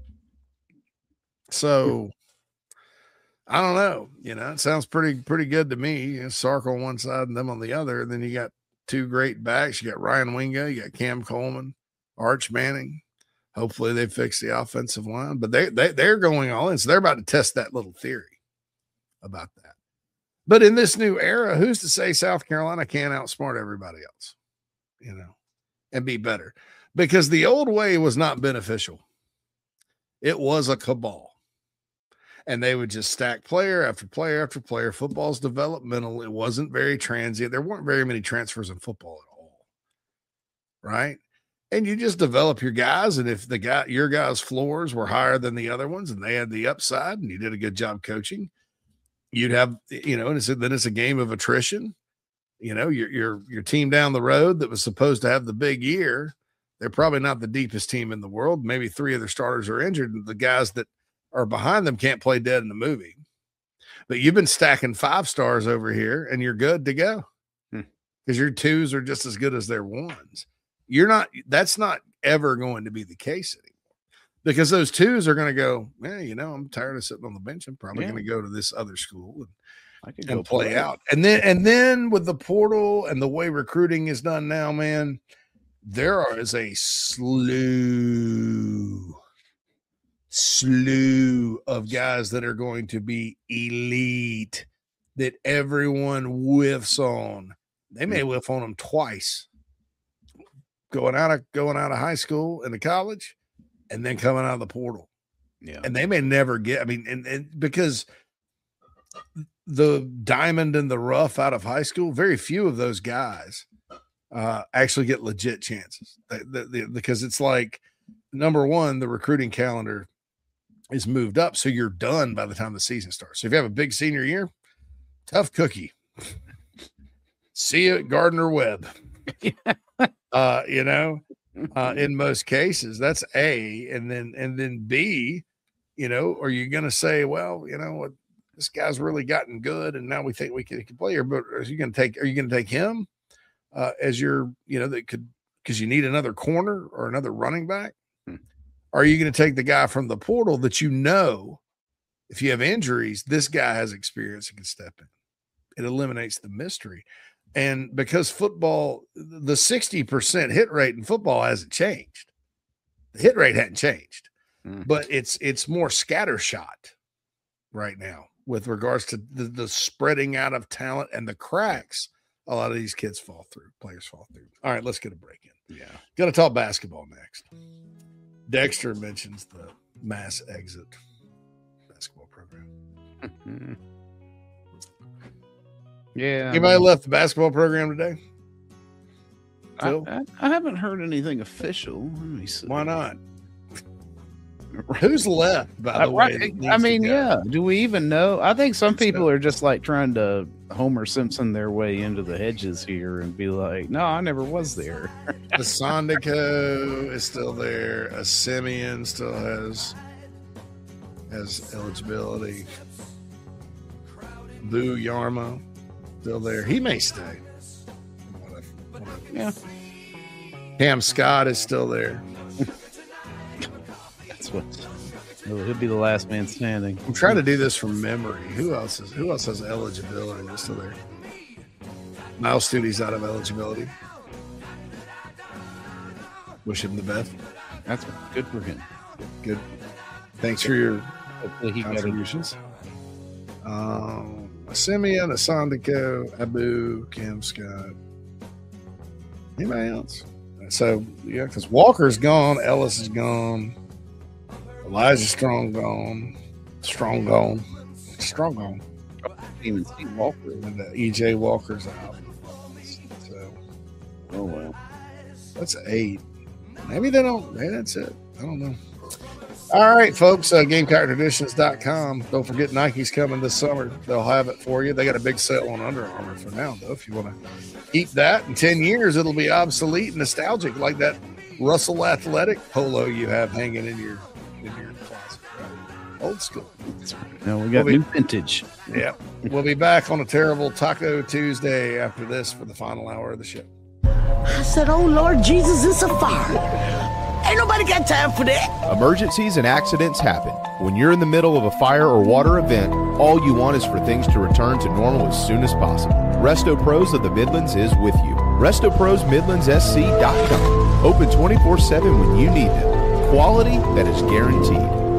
So. I don't know. You know, it sounds pretty, pretty good to me. You know, Sark on one side and them on the other. And then you got two great backs. You got Ryan Wingo, you got Cam Coleman, Arch Manning. Hopefully they fix the offensive line, but they, they, they're going all in. So they're about to test that little theory about that. But in this new era, who's to say South Carolina can't outsmart everybody else, you know, and be better? Because the old way was not beneficial. It was a cabal. And they would just stack player after player after player. Football's developmental. It wasn't very transient. There weren't very many transfers in football at all. Right. And you just develop your guys. And if the guy, your guys' floors were higher than the other ones and they had the upside and you did a good job coaching, you'd have, you know, and it's, then it's a game of attrition. You know, your, your, your team down the road that was supposed to have the big year, they're probably not the deepest team in the world. Maybe three of their starters are injured. And the guys that are behind them can't play dead in the movie, but you've been stacking five stars over here and you're good to go because hmm. your twos are just as good as their ones. You're not, that's not ever going to be the case anymore because those twos are going to go, yeah, you know, I'm tired of sitting on the bench. I'm probably yeah. going to go to this other school and, I could and go play, play out. And then, and then with the portal and the way recruiting is done now, man, there is a slew slew of guys that are going to be elite that everyone whiffs on. They may whiff on them twice. going out of going out of high school into college, and then coming out of the portal. Yeah, and they may never get. I mean, and, and because the diamond in the rough out of high school, very few of those guys uh, actually get legit chances. The, the, the, because it's like, number one, the recruiting calendar is moved up, so you're done by the time the season starts. So if you have a big senior year, tough cookie. See you at Gardner Webb. uh, you know, uh, in most cases, that's A, and then and then B. You know, are you going to say, well, you know what, this guy's really gotten good, and now we think we can, can play here? But are you going to take? Are you going to take him uh, as your, you know, that could, because you need another corner or another running back? Are you going to take the guy from the portal that you know, if you have injuries, this guy has experience and can step in? It eliminates the mystery. And because football, the sixty percent hit rate in football hasn't changed. The hit rate hadn't changed, mm. but it's it's more scattershot right now with regards to the, the spreading out of talent and the cracks a lot of these kids fall through, players fall through. All right, let's get a break in. Yeah. Going to talk basketball next. Dexter mentions the mass exit basketball program. Yeah. Anybody I mean, left the basketball program today? I, I, I haven't heard anything official. Let me see. Why not? Who's left, by the I, way? I mean, yeah. Do we even know? I think some people are just like trying to Homer Simpson their way into the hedges here and be like, no, I never was there. The Sondico is still there. A Simeon still has has eligibility. Boo Yarmo still there. He may stay. Whatever, whatever. Yeah. Cam Scott is still there. That's what. He'll be the last man standing. I'm trying to do this from memory. Who else is? Who else has eligibility? Is still there? Miles Studi's out of eligibility. Wish him the best. That's good for him. Good. Thanks for your he contributions. Um, Simeon, Asandiko, Abu, Cam Scott. Anybody else? So yeah, because Walker's gone, Ellis is gone. Elijah Strong gone. Strong gone. Strong gone. Even see Walker. And uh, E J Walker's out. So, oh, well. That's eight. Maybe they don't. Maybe that's it. I don't know. All right, folks. Uh, Gamecock Traditions dot com. Don't forget Nike's coming this summer. They'll have it for you. They got a big sale on Under Armour for now, though. If you want to keep that, in ten years, it'll be obsolete and nostalgic, like that Russell Athletic polo you have hanging in your in your closet. Right? Old school. No, we got we'll be, new vintage. Yeah. We'll be back on a terrible Taco Tuesday after this for the final hour of the show. I said, oh, Lord Jesus, it's a fire. Ain't nobody got time for that. Emergencies and accidents happen. When you're in the middle of a fire or water event, all you want is for things to return to normal as soon as possible. Resto Pros of the Midlands is with you. Resto Pros Midlands S C dot com. Open twenty-four seven when you need them. Quality that is guaranteed.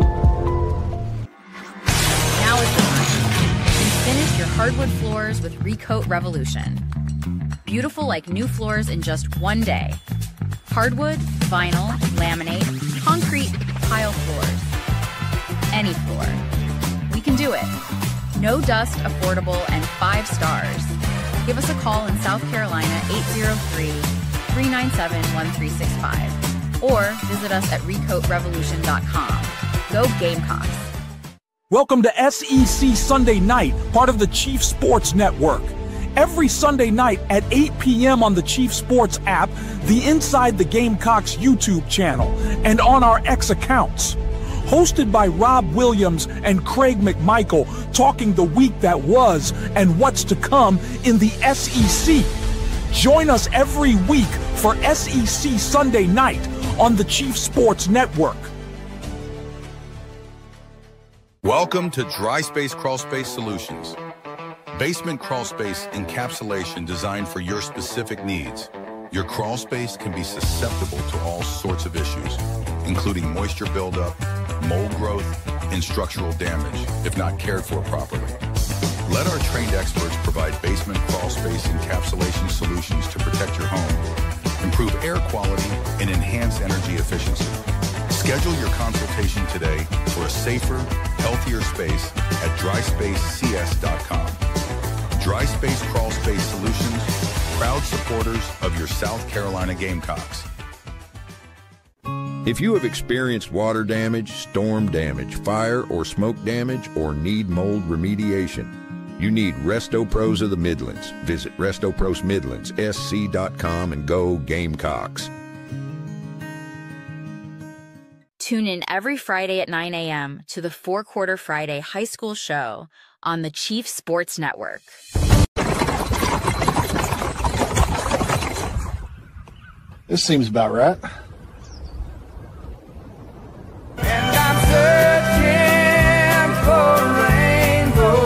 Now is the time. Finish your hardwood floors with Recoat Revolution. Beautiful like new floors in just one day. Hardwood, vinyl, laminate, concrete, tile floors. Any floor. We can do it. No dust, affordable, and five stars. Give us a call in South Carolina, eight zero three, three nine seven, one three six five. Or visit us at recoat revolution dot com. Go Gamecocks. Welcome to S E C Sunday Night, part of the Chief Sports Network. Every Sunday night at eight p.m. on the Chief Sports app, the Inside the Gamecocks YouTube channel, and on our X accounts. Hosted by Rob Williams and Craig McMichael, talking the week that was and what's to come in the S E C. Join us every week for S E C Sunday Night on the Chief Sports Network. Welcome to Dry Space Crawl Space Solutions. Basement crawl space encapsulation designed for your specific needs. Your crawl space can be susceptible to all sorts of issues, including moisture buildup, mold growth, and structural damage, if not cared for properly. Let our trained experts provide basement crawl space encapsulation solutions to protect your home improve air quality, and enhance energy efficiency. Schedule your consultation today for a safer, healthier space at dry space c s dot com. Dry Space Crawl Space Solutions, proud supporters of your South Carolina Gamecocks. If you have experienced water damage, storm damage, fire or smoke damage, or need mold remediation, you need Resto Pros of the Midlands. Visit Resto Pros Midlands S C dot com and go Gamecocks. Tune in every Friday at nine a.m. to the Four Quarter Friday High School Show on the Chief Sports Network. This seems about right. And I'm searching for a rainbow.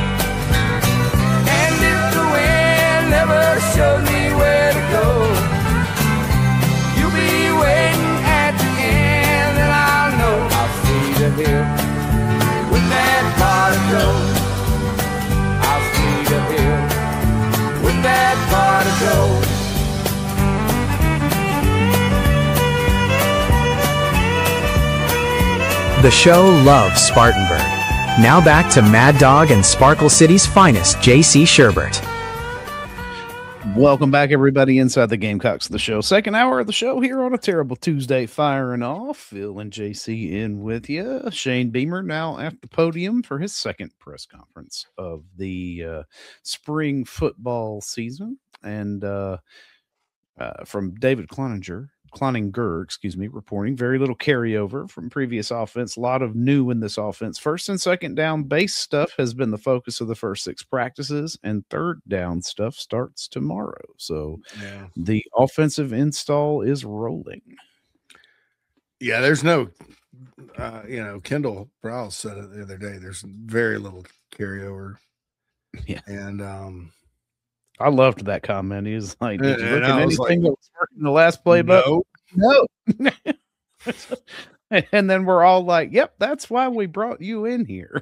And if the wind never showed me where to go, you'll be waiting at the end, and I'll know I'll see the hill with that pot of gold. I'll see the hill with that pot of gold. The show loves Spartanburg. Now back to Mad Dog and Sparkle City's finest, J C Sherbert. Welcome back, everybody, inside the Gamecocks of the show. Second hour of the show here on a terrible Tuesday, firing off. Phil and J C in with you. Shane Beamer now at the podium for his second press conference of the uh, spring football season. And uh, uh, from David Cloninger, Cloninger, excuse me, reporting very little carryover from previous offense. A lot of new in this offense. First and second down base stuff has been the focus of the first six practices, and third down stuff starts tomorrow. So yeah. The offensive install is rolling. Yeah, there's no, uh, you know, Kendall Browse said it the other day. There's very little carryover. Yeah. And, um, I loved that comment. He was like, did you And look I at was anything like, that was working in the last play? no. No. And then we're all like, yep, that's why we brought you in here.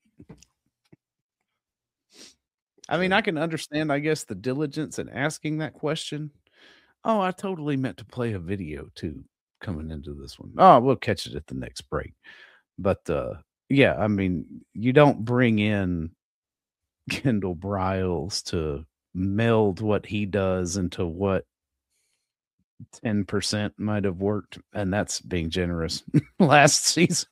I mean, I can understand, I guess, the diligence in asking that question. Oh, I totally meant to play a video too coming into this one. Oh, we'll catch it at the next break. But uh, yeah, I mean, you don't bring in Kendall Briles to meld what he does into what ten percent might have worked, and that's being generous. Last season.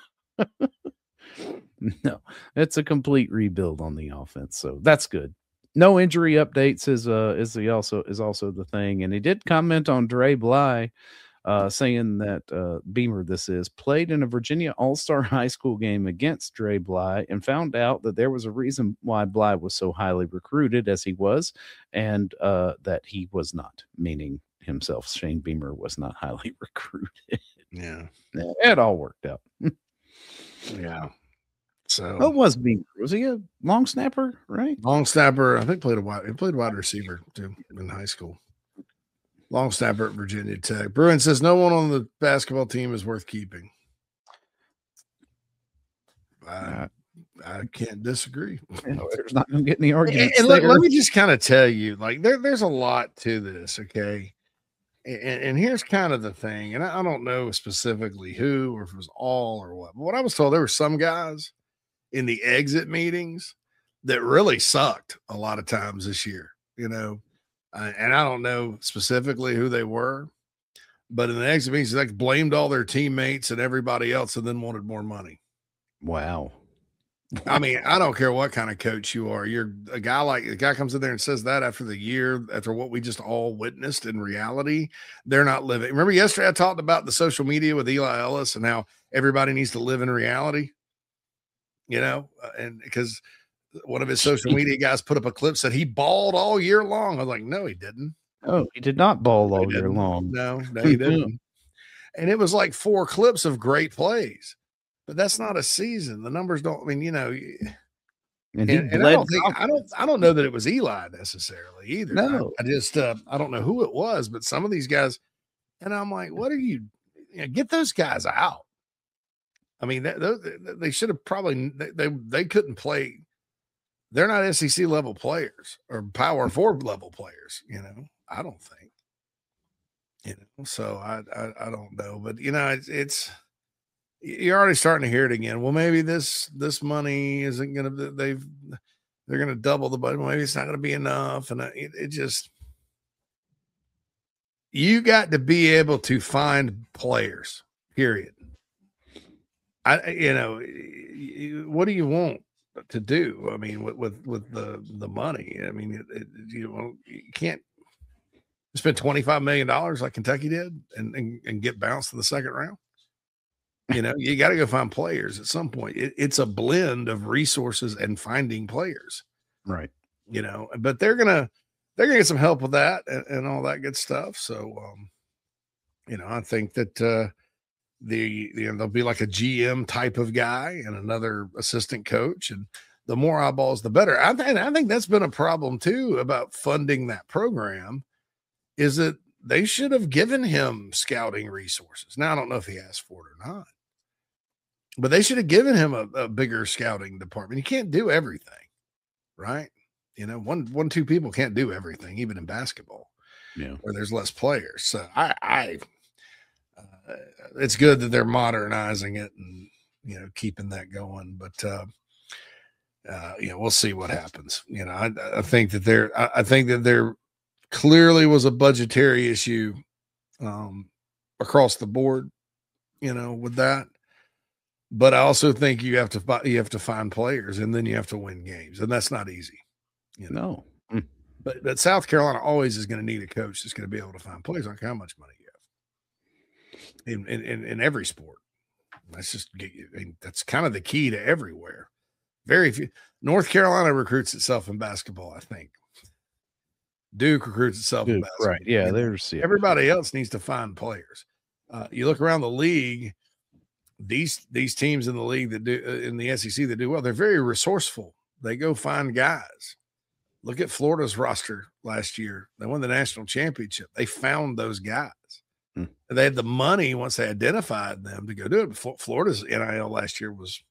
No, it's a complete rebuild on the offense, so that's good. No injury updates is uh is the also is also the thing, and he did comment on Dre Bly, uh, saying that uh, Beamer, this is, played in a Virginia All-Star high school game against Dre Bly and found out that there was a reason why Bly was so highly recruited as he was, and uh, that he was not, meaning himself, Shane Beamer, was not highly recruited. Yeah. It all worked out. Yeah. So what was Beamer? Was he a long snapper, right? Long snapper. I think played a wide he played wide receiver too in high school. Long snapper at Virginia Tech. Bruin says no one on the basketball team is worth keeping. I, I can't disagree. There's not going to get any arguments. And, and let, let me just kind of tell you, like there, there's a lot to this, okay? And, and here's kind of the thing, and I, I don't know specifically who or if it was all or what. But what I was told, there were some guys in the exit meetings that really sucked a lot of times this year, you know. Uh, and I don't know specifically who they were, but in the exit meetings, they blamed all their teammates and everybody else, and then wanted more money. Wow. I mean, I don't care what kind of coach you are. You're a guy like a guy comes in there and says that after the year, after what we just all witnessed in reality, they're not living. Remember yesterday I talked about the social media with Eli Ellis and how everybody needs to live in reality, you know, and because one of his social media guys put up a clip said he balled all year long. I was like, no, he didn't. Oh, he did not ball all year long. No, no, he didn't. And it was like four clips of great plays. But that's not a season. The numbers don't. I mean, you know, and, and, and I don't think I don't I don't know that it was Eli necessarily either. No, I, I just uh, I don't know who it was, but some of these guys, and I'm like, what are you? You know, get those guys out. I mean, they, they, they should have probably they, they they couldn't play. They're not S E C level players or Power Four level players. You know, I don't think. You know, so I, I I don't know, but you know, it's it's you're already starting to hear it again. Well, maybe this this money isn't going to they've they're going to double the budget. Maybe it's not going to be enough, and it, it just you got to be able to find players. Period. I you know what do you want to do? I mean, with with, with the the money, I mean, it, it, you know, you can't spend twenty-five million dollars like Kentucky did and, and, and get bounced in the second round. You know, you got to go find players at some point. It, it's a blend of resources and finding players. Right. You know, but they're going to, they're going to get some help with that and, and all that good stuff. So, um, you know, I think that uh, the, the, there'll be like a G M type of guy and another assistant coach. And the more eyeballs, the better. I think, I think that's been a problem too about funding that program. Is that they should have given him scouting resources. Now, I don't know if he asked for it or not, but they should have given him a, a bigger scouting department. You can't do everything, right? You know, one, one, two people can't do everything, even in basketball, yeah, where there's less players. So I, I uh, it's good that they're modernizing it and, you know, keeping that going, but, uh, uh, you know, we'll see what happens. You know, I, I think that they're, I, I think that they're, clearly was a budgetary issue um, across the board, you know, with that. But I also think you have to you have to find players and then you have to win games, and that's not easy. You know? No, mm. but but South Carolina always is going to need a coach that's going to be able to find players. I don't care how much money you have in in, in, in every sport. That's just I mean, that's kind of the key to everywhere. Very few. North Carolina recruits itself in basketball, I think. Duke recruits itself Duke, in basketball. right? Yeah, you know? there's yeah. Everybody else needs to find players. Uh, you look around the league; these these teams in the league that do uh, in the S E C that do well, they're very resourceful. They go find guys. Look at Florida's roster last year; they won the national championship. They found those guys. Hmm. They had the money once they identified them to go do it. Florida's N I L last year was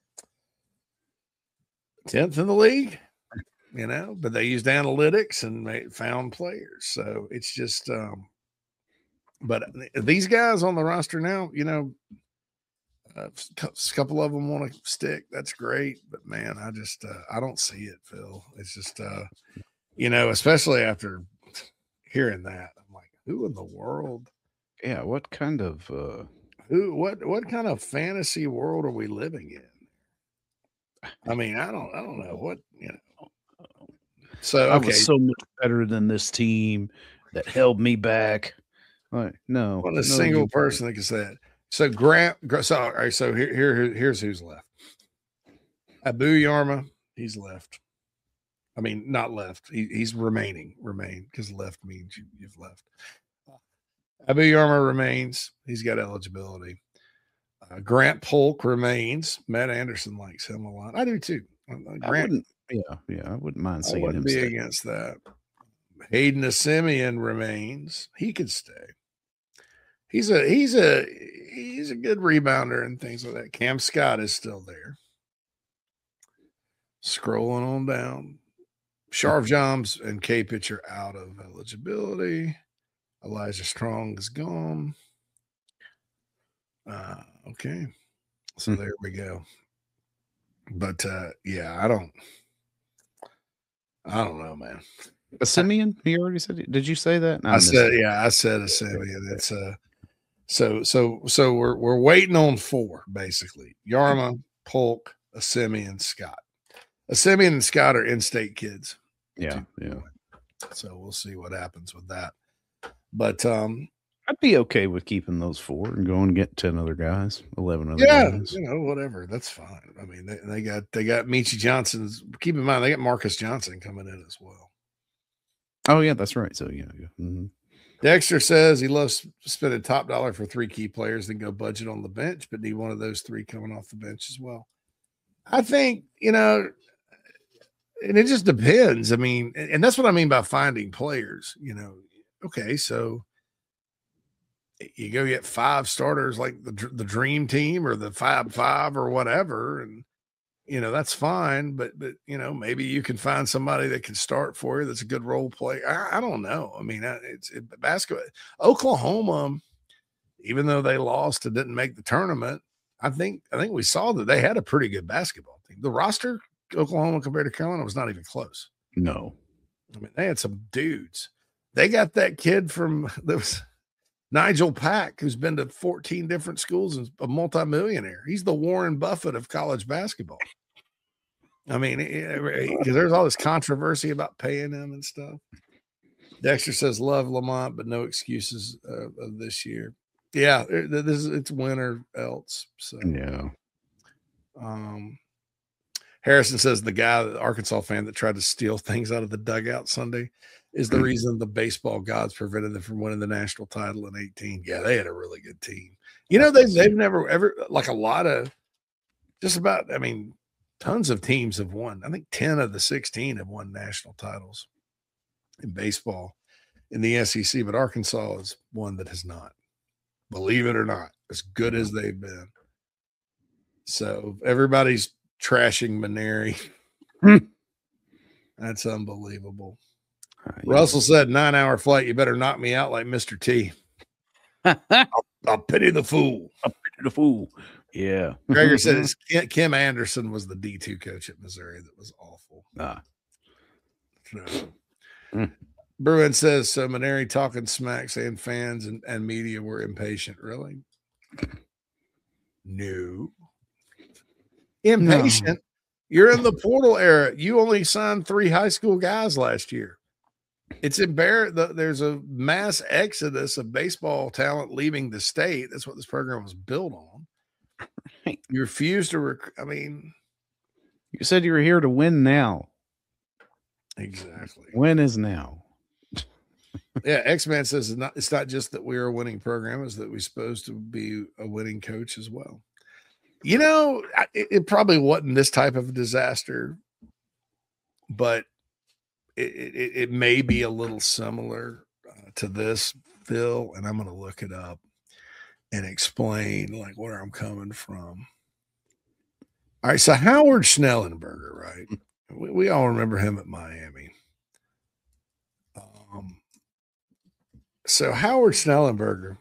tenth in the league. You know, but they used analytics and they found players. So it's just, um, but these guys on the roster now, you know, uh, a couple of them want to stick. That's great. But man, I just, uh, I don't see it, Phil. It's just, uh, you know, especially after hearing that, I'm like, who in the world? Yeah. What kind of, uh, who, what, what kind of fantasy world are we living in? I mean, I don't, I don't know what, you know. So I okay. was so much better than this team that held me back. Like, no, What a no, single you- person that can say that. So Grant, so all right, so here, here, here's who's left. Abu Yarma, he's left. I mean, not left. He, he's remaining, remain because left means you, you've left. Abu Yarma remains. He's got eligibility. Uh, Grant Polk remains. Matt Anderson likes him a lot. I do too. Uh, I Grant. wouldn't, yeah, yeah, I wouldn't mind I seeing wouldn't him be stay. against that. Hayden Assemian remains. He could stay. He's a he's a he's a good rebounder and things like that. Cam Scott is still there. Scrolling on down. Sharv Joms and K Pitch are out of eligibility. Elijah Strong is gone. Uh, okay. So there we go. But uh, yeah, I don't I don't know, man. A Simeon? He already said it. Did you say that? No, I missed said, it. yeah, I said a Simeon. It's uh so so so we're we're waiting on four basically. Yarma, Polk, a Simeon, Scott. A Simeon and Scott are in-state kids. Yeah, yeah. So we'll see what happens with that. But um I'd be okay with keeping those four and going and get ten other guys, eleven other yeah, guys. you know, whatever. That's fine. I mean, they, they got they got Michi Johnson's. Keep in mind, they got Marcus Johnson coming in as well. Oh yeah, that's right. So yeah, yeah. Mm-hmm. Dexter says he loves spending top dollar for three key players, then go budget on the bench, but need one of those three coming off the bench as well. I think, you know, and it just depends. I mean, and that's what I mean by finding players. You know, okay, so you go get five starters like the the dream team or the five five or whatever, and you know, that's fine. But, but, you know, maybe you can find somebody that can start for you. That's a good role player. I, I don't know. I mean, it's it, basketball. Oklahoma, even though they lost and didn't make the tournament, I think, I think we saw that they had a pretty good basketball team. The roster, Oklahoma compared to Carolina, was not even close. No. I mean, they had some dudes. They got that kid from there was Nigel Pack, who's been to fourteen different schools and a multimillionaire. He's the Warren Buffett of college basketball. I mean, because there's all this controversy about paying him and stuff. Dexter says, love Lamont, but no excuses uh, of this year. Yeah, this is it's winter else. So yeah. Um, Harrison says the guy, the Arkansas fan that tried to steal things out of the dugout Sunday, is the reason the baseball gods prevented them from winning the national title in eighteen. Yeah, they had a really good team. You know, they've, they've never ever, like a lot of, just about, I mean, tons of teams have won. I think ten of the sixteen have won national titles in baseball in the S E C, but Arkansas is one that has not. Believe it or not, as good as they've been. So everybody's trashing Maneri. That's unbelievable. Uh, Russell yeah. said, nine hour flight. You better knock me out like Mister T. I'll, I'll pity the fool. I'll pity the fool. Yeah. Gregor said Kim, Kim Anderson was the D two coach at Missouri. That was awful. Ah. No. Mm. Bruin says, so Maneri talking smack, saying fans and, and media were impatient. Really? No. Impatient? No. You're in the portal era. You only signed three high school guys last year. It's embarrassing. There's a mass exodus of baseball talent leaving the state. That's what this program was built on. You refuse to rec- I mean, you said you were here to win now. Exactly. When is now? Yeah, X-Man says it's not, it's not just that we're a winning program, it's that we're supposed to be a winning coach as well. You know, it, it probably wasn't this type of disaster, but it, it, it may be a little similar uh, to this, Phil, and I'm going to look it up and explain like where I'm coming from. All right, so Howard Schnellenberger, right? We, we all remember him at Miami. Um, so Howard Schnellenberger,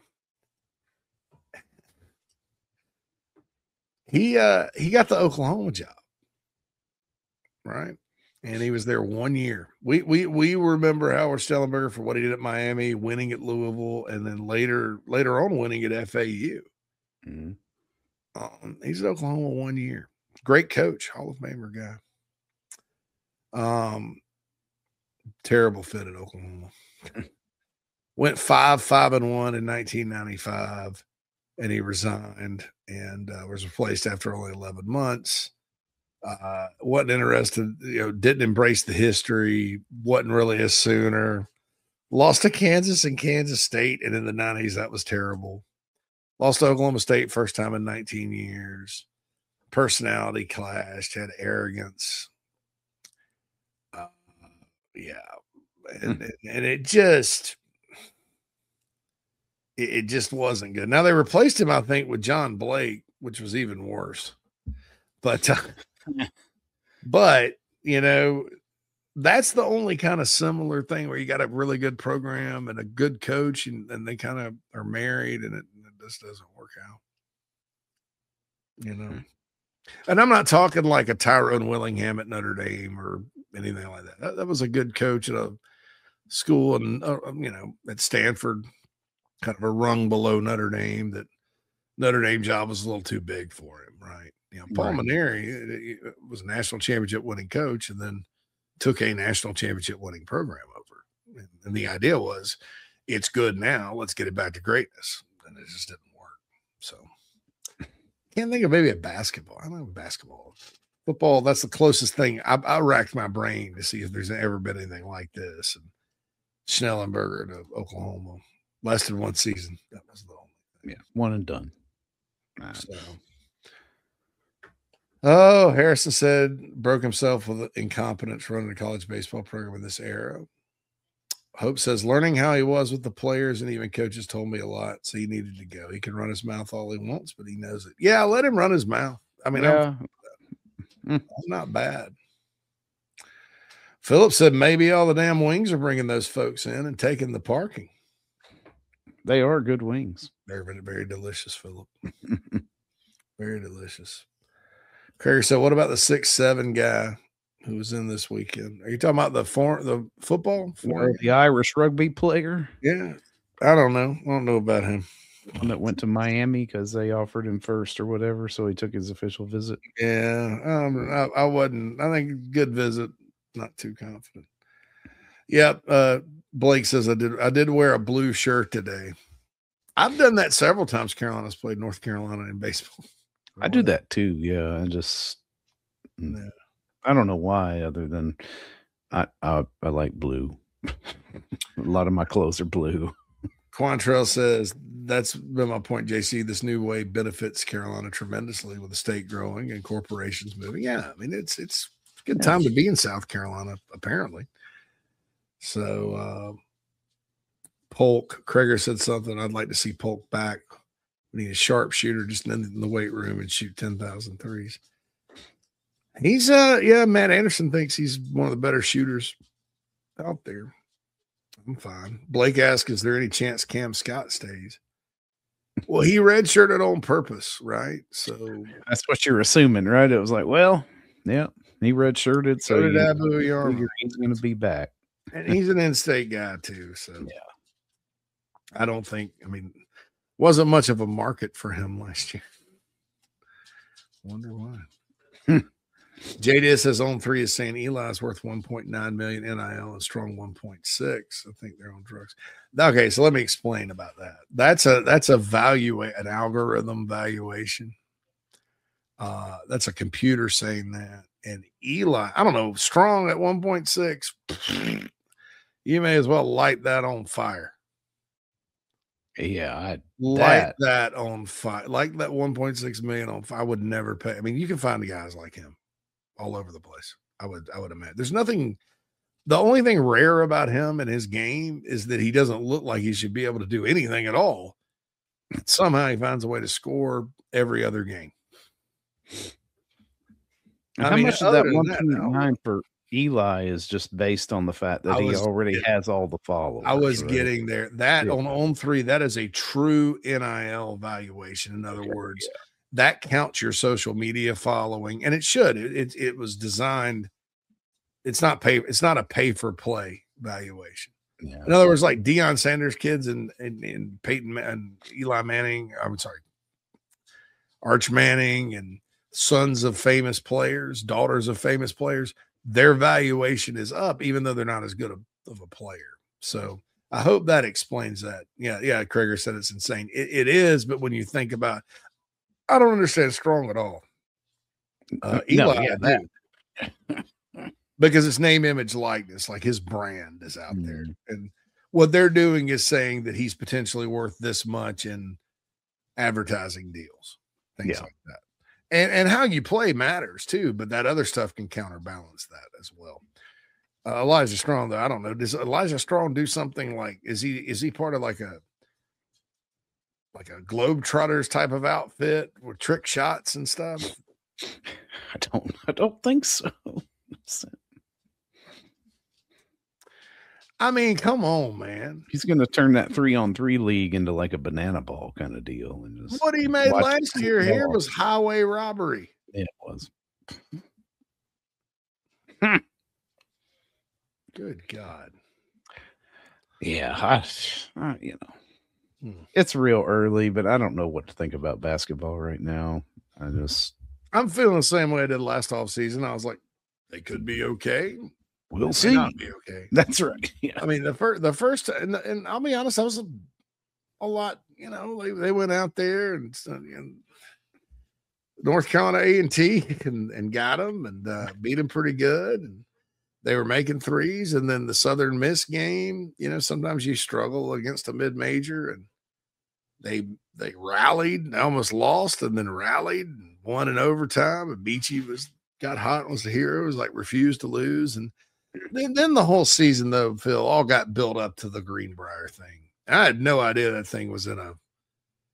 he uh, he got the Oklahoma job, right? And he was there one year. We we we remember Howard Schnellenberger for what he did at Miami, winning at Louisville, and then later later on winning at F A U. Mm-hmm. Um, he's at Oklahoma one year. Great coach, Hall of Famer guy. Um, terrible fit at Oklahoma. Went five, five and one in nineteen ninety-five, and he resigned and uh, was replaced after only eleven months. Uh, wasn't interested, you know, didn't embrace the history, wasn't really a Sooner. Lost to Kansas and Kansas State, and in the nineties, that was terrible. Lost to Oklahoma State first time in nineteen years. Personality clashed, had arrogance. Uh, yeah. And, and, and it just, it, it just wasn't good. Now they replaced him, I think, with John Blake, which was even worse. But, uh, but, you know, that's the only kind of similar thing where you got a really good program and a good coach, and, and they kind of are married, and it, it just doesn't work out. You know, and I'm not talking like a Tyrone Willingham at Notre Dame or anything like that. That, that was a good coach at a school, and uh, you know, at Stanford, kind of a rung below Notre Dame. That Notre Dame job was a little too big for him, right? You know, Paul right. Maneri was a national championship winning coach, and then took a national championship winning program over. And, and the idea was, it's good now. Let's get it back to greatness. And it just didn't work. So can't think of maybe a basketball. I don't know basketball. Football, that's the closest thing. I, I racked my brain to see if there's ever been anything like this. And Schnellenberger to Oklahoma lasted one season. That was the only thing. Yeah, one and done. Right. So. Oh, Harrison said broke himself with incompetence running a college baseball program in this era. Hope says learning how he was with the players and even coaches told me a lot, so he needed to go. He can run his mouth all he wants, but he knows it. Yeah, let him run his mouth. I mean, yeah. Not bad. Philip said maybe all the damn wings are bringing those folks in and taking the parking. They are good wings. They're very, very delicious, Philip. Very delicious. Craig said, what about the six seven guy who was in this weekend? Are you talking about the for, the football? Or the Irish rugby player? Yeah. I don't know. I don't know about him. One that went to Miami because they offered him first or whatever, so he took his official visit. Yeah. Um, I, I wasn't. I think good visit. Not too confident. Yep. Uh, Blake says I did. I did wear a blue shirt today. I've done that several times. Carolina's played North Carolina in baseball. I do that too. Yeah, I just yeah. I don't know why, other than I I, I like blue. A lot of my clothes are blue. Quantrell says that's been my point, J C. This new way benefits Carolina tremendously with the state growing and corporations moving. Yeah, I mean it's it's a good time to be in South Carolina, apparently. So uh Polk, Krager said something. I'd like to see Polk back. We need a sharpshooter just in the weight room and shoot ten thousand threes. He's, uh, yeah, Matt Anderson thinks he's one of the better shooters out there. I'm fine. Blake asked, is there any chance Cam Scott stays? Well, he redshirted on purpose, right? So that's what you're assuming, right? It was like, well, yeah, he redshirted. So, so did you, Abu Yarmo. He's going to be back. And he's an in-state guy too. So yeah, I don't think, I mean, wasn't much of a market for him last year. Wonder why. J D says on three is saying Eli's worth one point nine million N I L and Strong one point six. I think they're on drugs. Okay, so let me explain about that. That's a that's a value, an algorithm valuation. Uh, that's a computer saying that. And Eli, I don't know, Strong at one point six. You may as well light that on fire. Yeah, I light that. that on fire. Like that one point six million on fire. I would never pay. I mean, you can find guys like him all over the place. I would, I would imagine. There's nothing, the only thing rare about him and his game is that he doesn't look like he should be able to do anything at all. Somehow he finds a way to score every other game. I How mean, much of that one point nine for Eli is just based on the fact that was, he already it, has all the followers? I was right? getting there. That yeah. on on three, that is a true N I L valuation. In other okay, words, yeah. that counts your social media following, and it should. It, it it was designed. It's not pay. It's not a pay for play valuation. Yeah. In other words, like Deion Sanders kids and and, and Peyton and Eli Manning. I'm sorry, Arch Manning and sons of famous players, daughters of famous players. Their valuation is up, even though they're not as good of, of a player. So I hope that explains that. Yeah, yeah. Krager said it's insane. It, it is, but when you think about, I don't understand Strong at all. Uh, Eli, no, yeah, that. Because it's name, image, likeness, like his brand is out mm-hmm. there, and what they're doing is saying that he's potentially worth this much in advertising deals, things yeah. like that. And and how you play matters too, but that other stuff can counterbalance that as well. Uh, Elijah Strong, though, I don't know. Does Elijah Strong do something like is he is he part of like a like a Globetrotters type of outfit with trick shots and stuff? I don't I don't think so. I mean, come on, man. He's going to turn that three on three league into like a banana ball kind of deal. And just what he made last year here was highway robbery. Yeah, it was. Good God. Yeah, I, I, you know, hmm. it's real early, but I don't know what to think about basketball right now. I just, I'm feeling the same way I did last off season. I was like, they could be okay. We'll see. Not be okay. That's right. Yeah. I mean, the first, the first, and, and I'll be honest, I was a, a lot. You know, they, they went out there and, and North Carolina A and T and and got them and uh, beat them pretty good. And they were making threes. And then the Southern Miss game. You know, sometimes you struggle against a mid major, and they they rallied, and almost lost, and then rallied and won in overtime. And Beachy was got hot and was the hero. Was like refused to lose. And Then, then the whole season, though, Phil, all got built up to the Greenbrier thing. I had no idea that thing was in a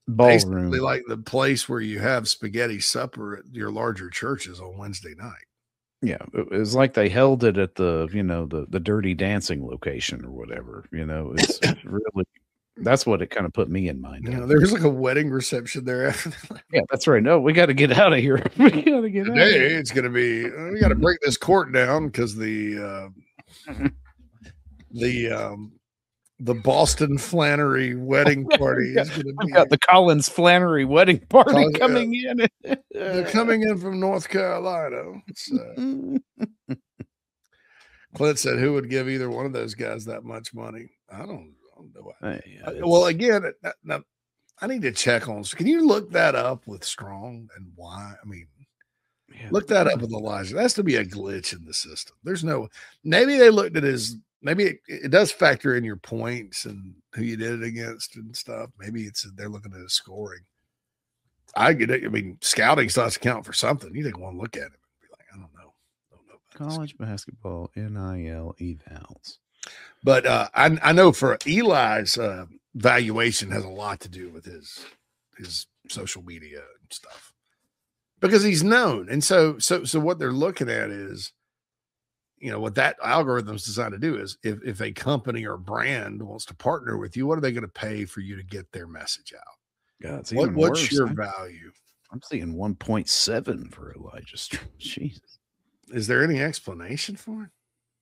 Ballroom. Basically like the place where you have spaghetti supper at your larger churches on Wednesday night. Yeah, it was like they held it at the, you know, the the Dirty Dancing location or whatever. You know, it's really, that's what it kind of put me in mind. You know, there was like a wedding reception there after that. Yeah, that's right. No, we got to get out of here. We got to get out. Today Of here. it's going to be, uh, we got to break this court down because the uh, the um, the Boston Flannery wedding party is going to We've be. got the Collins Flannery wedding party Collins- coming in. They're coming in from North Carolina. So. Clint said, "Who would give either one of those guys that much money?" I don't, I don't know. Uh, yeah, Uh, it's- well, again, uh, now, I need to check on. Can you look that up with Strong and why? I mean, Yeah. look that up with Elijah. There has to be a glitch in the system. There's no. Maybe they looked at his. Maybe it, it does factor in your points and who you did it against and stuff. Maybe it's they're looking at his scoring. I get it. I mean, scouting starts to count for something. You take one look at it and be like, I don't know. Don't know about College basketball N I L evals. But uh, I, I know for Eli's uh, valuation has a lot to do with his his social media and stuff because he's known, and so so so what they're looking at is, you know, what that algorithm's designed to do is if if a company or brand wants to partner with you, what are they going to pay for you to get their message out? God, it's What even what's worse. your I'm- value? I'm seeing one point seven for Elijah Str- Jesus. Is there any explanation for it?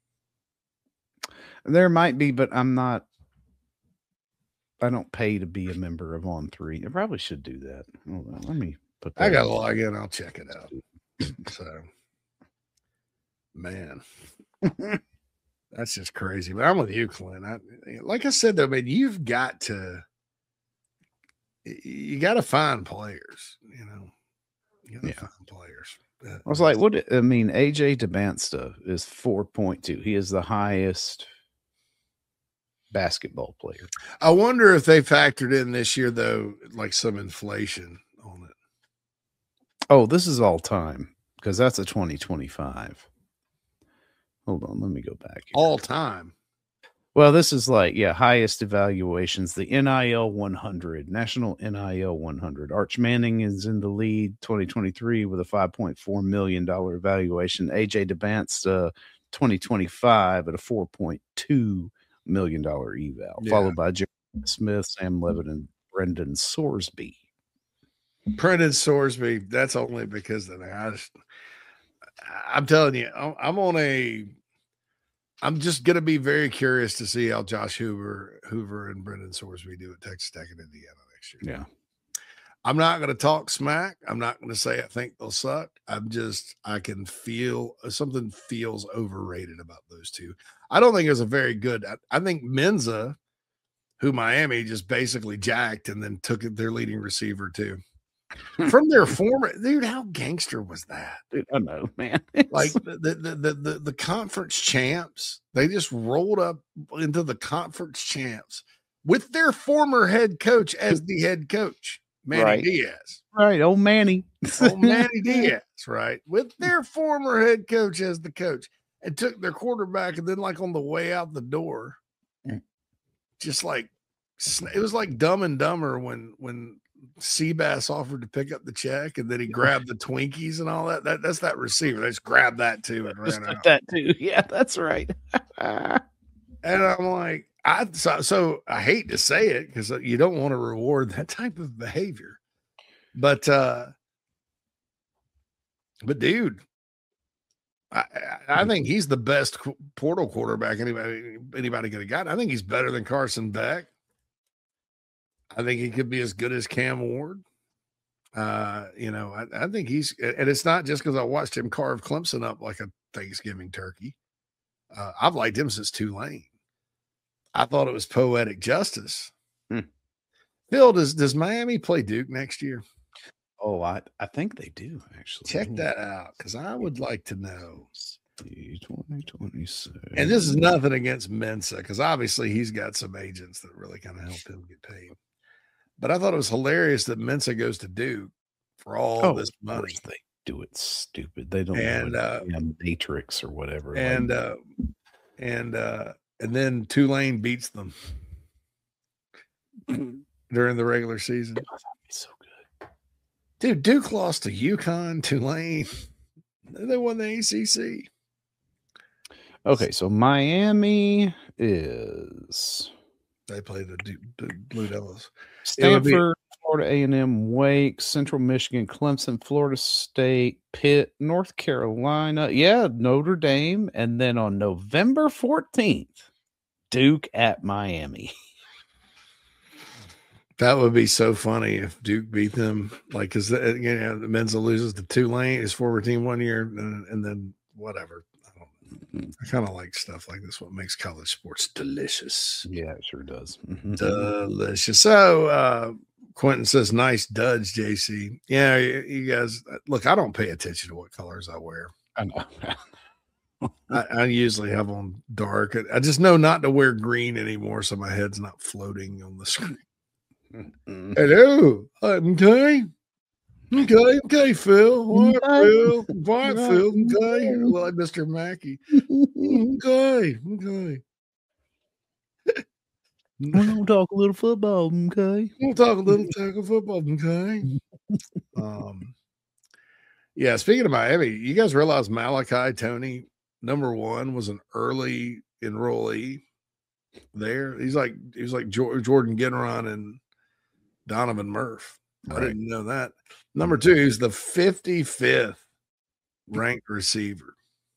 There might be, but I'm not. I don't pay to be a member of On Three. I probably should do that. Hold on, let me put that. I got to in. log in. I'll check it out. So, man, that's just crazy. But I'm with you, Clint. I, like I said, though, man, you've got to, you got to find players. You know, you got to Yeah. find players. Uh, I was like, what? I mean, A J DeBansta is four point two. He is the highest basketball player. I wonder if they factored in this year, though, like some inflation on it. Oh, this is all time because that's a twenty twenty-five. Hold on, let me go back here. All time. Well, this is like, yeah, highest evaluations, the N I L one hundred, National N I L one hundred. Arch Manning is in the lead twenty twenty-three with a five point four million dollars evaluation. A J DeBansta twenty twenty-five at a four point two million dollars eval, Yeah. followed by Jerry Smith, Sam Levin, and Brendan Sorsby. Brendan Sorsby, that's only because of the I just, I'm telling you, I'm I'm on a I'm just gonna be very curious to see how Josh Hoover Hoover and Brendan Sorsby do at Texas Tech and Indiana next year. Yeah. I'm not gonna talk smack. I'm not gonna say I think they'll suck. I'm just I can feel something feels overrated about those two. I don't think it was a very good. I, I think Menza, who Miami just basically jacked and then took their leading receiver too. From their former dude, how gangster was that? Dude, I know, man. Like the the, the the the conference champs, they just rolled up into the conference champs with their former head coach as the head coach, Manny Right. Diaz. Right, old Manny. Oh, Manny Diaz, right? With their former head coach as the coach, and took their quarterback, and then like on the way out the door, just like sn- it was like Dumb and Dumber when when Seabass offered to pick up the check, and then he grabbed the Twinkies and all that. That that's that receiver. They just grabbed that too and Just ran took out. that too. Yeah, that's right. And I'm like, I so, so I hate to say it because you don't want to reward that type of behavior, but uh, but dude, I I I think he's the best qu- portal quarterback anybody anybody could have got. I think he's better than Carson Beck. I think he could be as good as Cam Ward. Uh, you know, I, I think he's, and it's not just because I watched him carve Clemson up like a Thanksgiving turkey. Uh, I've liked him since Tulane. I thought it was poetic justice. Hmm. Phil, does does Miami play Duke next year? Oh, I, I think they do actually. Check that out because I would like to know. twenty twenty-six. And this is nothing against Mensa because obviously he's got some agents that really kind of help him get paid. But I thought it was hilarious that Mensa goes to Duke for all Oh, this of money. course they do it stupid. They don't And, know uh, it, yeah, Matrix or whatever. And like, uh, and uh, and then Tulane beats them during the regular season. Dude, Duke lost to UConn, Tulane. They won the A C C. Okay, so Miami is they play the, Duke, the Blue Devils. Stanford, Florida A and M, Wake, Central Michigan, Clemson, Florida State, Pitt, North Carolina. Yeah, Notre Dame, and then on November fourteenth, Duke at Miami. That would be so funny if Duke beat them. Like, because the, you know, the Mensa loses to Tulane, his former team one year, and, and then whatever. I, don't, I kind of like stuff like this. What makes college sports delicious? Yeah, it sure does. Delicious. So, uh, Quentin says, "Nice duds, J C." Yeah, you, you guys look. I don't pay attention to what colors I wear. I know. I, I usually have on dark. I just know not to wear green anymore, so my head's not floating on the screen. Hello, okay, okay, okay, Phil. All right, Phil. All right, Phil. Okay, like Mister Mackey. Okay, okay. We're gonna talk a little football, okay? We'll talk a little tackle football, okay? um, yeah. Speaking of Miami, you guys realize Malachi Tony, number one, was an early enrollee there. He's like he was like Jordan Ginneron and Donovan Murph. Right. I didn't know that. Number two, he's the fifty-fifth ranked receiver.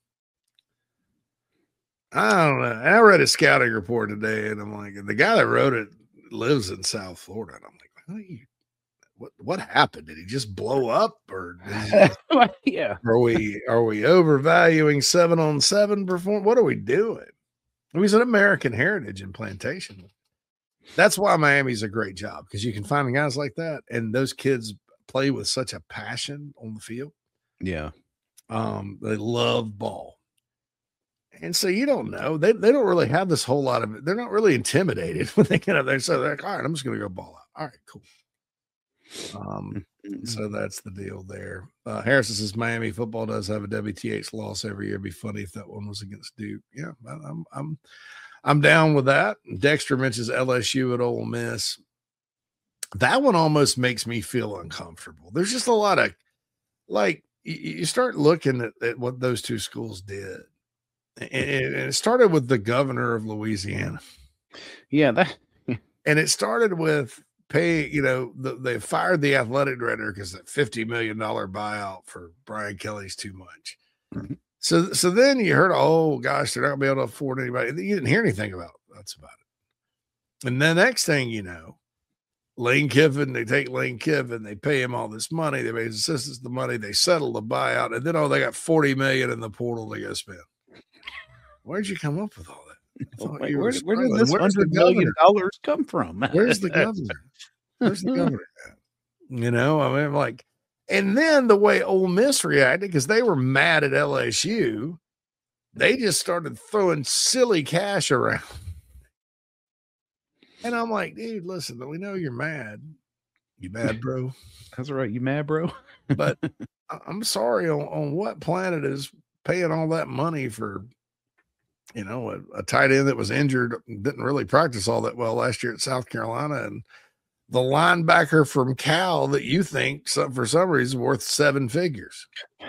I don't know. I read a scouting report today, and I'm like, the guy that wrote it lives in South Florida. And I'm like, how do you, what what happened? Did he just blow up, or just, yeah? Are we are we overvaluing seven on seven perform? What are we doing? He's an American heritage in Plantation. That's why Miami's a great job, because you can find guys like that, and those kids play with such a passion on the field. Yeah, um, they love ball. And so you don't know. They they don't really have this whole lot of it. They're not really intimidated when they get up there. So they're like, all right, I'm just going to go ball out. All right, cool. Um, so that's the deal there. Uh, Harrison says Miami football does have a W T H loss every year. It'd be funny if that one was against Duke. Yeah, I'm I'm I'm down with that. Dexter mentions L S U at Ole Miss. That one almost makes me feel uncomfortable. There's just a lot of, like, you, you start looking at, at what those two schools did. And it started with the governor of Louisiana. Yeah, that. And it started with pay. You know, the, they fired the athletic director because that fifty million dollar buyout for Brian Kelly's too much. Mm-hmm. So, so then you heard, oh gosh, they're not gonna be able to afford anybody. You didn't hear anything about that's about it. And the next thing you know, Lane Kiffin, they take Lane Kiffin, they pay him all this money, they pay his assistants the money, they settle the buyout, and then oh, they got forty million in the portal they go spend. Where'd you come up with all that? Oh, wait, where, where did this hundred million dollars come from? Where's the governor? Where's the governor at? You know, I mean, like, and then the way Ole Miss reacted, because they were mad at L S U, they just started throwing silly cash around. And I'm like, dude, listen, we know you're mad. You mad, bro? That's right. You mad, bro? But I'm sorry, on, on what planet is paying all that money for, you know, a, a tight end that was injured, didn't really practice all that well last year at South Carolina, and the linebacker from Cal that you think some, for some reason worth seven figures.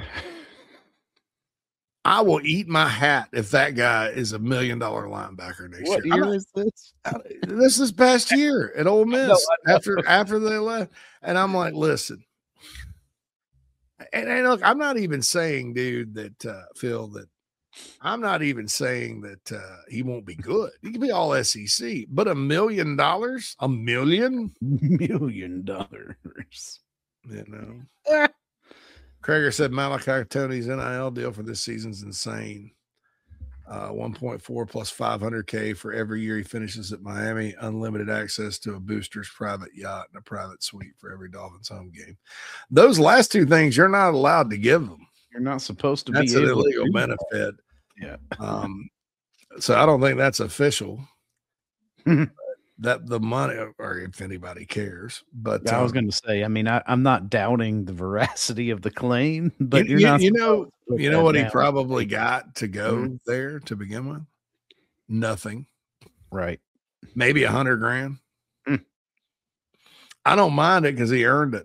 I will eat my hat if that guy is a million dollar linebacker next what year. What year not, is this? This is past year at Ole Miss. I know, I know. after after they left, and I'm like, listen. And, and look, I'm not even saying, dude, that uh, Phil, that I'm not even saying that uh, he won't be good. He could be all S E C, but a million dollars, a million, million dollars, you know. Krager said Malachi Tony's N I L deal for this season's insane. Uh, one point four plus five hundred K for every year he finishes at Miami. Unlimited access to a booster's private yacht and a private suite for every Dolphins home game. Those last two things you're not allowed to give them. You're not supposed to that's be an able illegal to benefit. Yeah. Um, so I don't think that's official. That the money, or if anybody cares, but yeah, I was um, going to say, I mean, I, I'm not doubting the veracity of the claim, but you, you're not. You know, you know what down. he probably got to go mm-hmm. there to begin with? Nothing. Right. Maybe a hundred grand. Mm. I don't mind it because he earned it.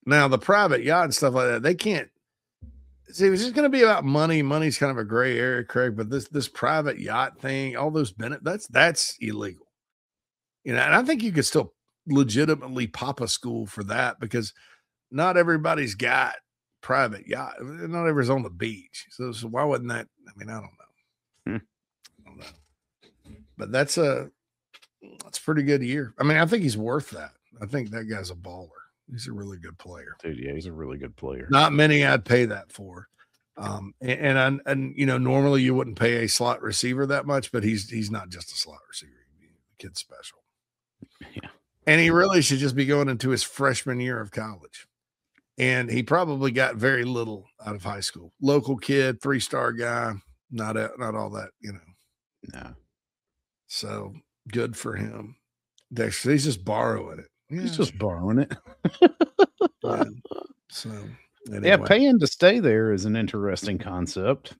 Now, the private yacht and stuff like that, they can't. See, it's just going to be about money. Money's kind of a gray area, Craig. But this this private yacht thing, all those benefits, that's that's illegal. You know, and I think you could still legitimately pop a school for that because not everybody's got private yacht. Not everybody's on the beach. So, so why wouldn't that? I mean, I don't know. Hmm. I don't know. But that's a that's a pretty good year. I mean, I think he's worth that. I think that guy's a baller. He's a really good player. Dude, yeah, he's a really good player. Not many I'd pay that for. Um, and, and, and, you know, normally you wouldn't pay a slot receiver that much, but he's, he's not just a slot receiver. The kid's special. Yeah. And he really should just be going into his freshman year of college. And he probably got very little out of high school. Local kid, three-star guy, not, a, not all that, you know. No. So good for him. Dexter, he's just borrowing it. Yeah. He's just borrowing it. Yeah. So, anyway. Yeah, paying to stay there is an interesting concept.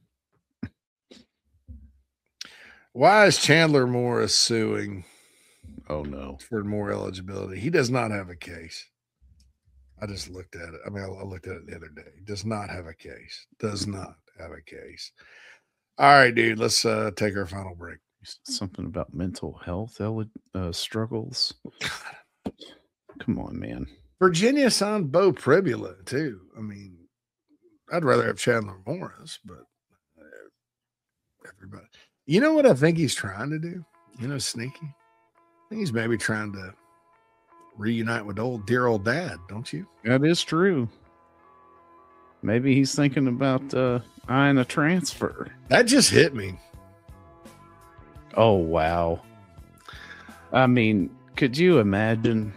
Why is Chandler Morris suing? Oh, no. For more eligibility. He does not have a case. I just looked at it. I mean, I looked at it the other day. Does not have a case. Does not have a case. All right, dude. Let's uh, take our final break. Something about mental health uh, struggles. Come on, man. Virginia signed Bo Pribula, too. I mean, I'd rather have Chandler Morris, but everybody. You know what I think he's trying to do? You know, sneaky? I think he's maybe trying to reunite with old, dear old dad, don't you? That is true. Maybe he's thinking about uh, eyeing a transfer. That just hit me. Oh, wow. I mean, could you imagine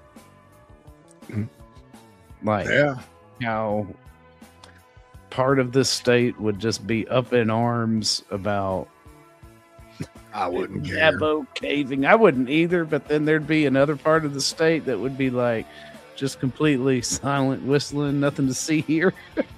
like yeah. how part of this state would just be up in arms about I wouldn't care. Dabo caving. I wouldn't either, but then there'd be another part of the state that would be like just completely silent, whistling, nothing to see here.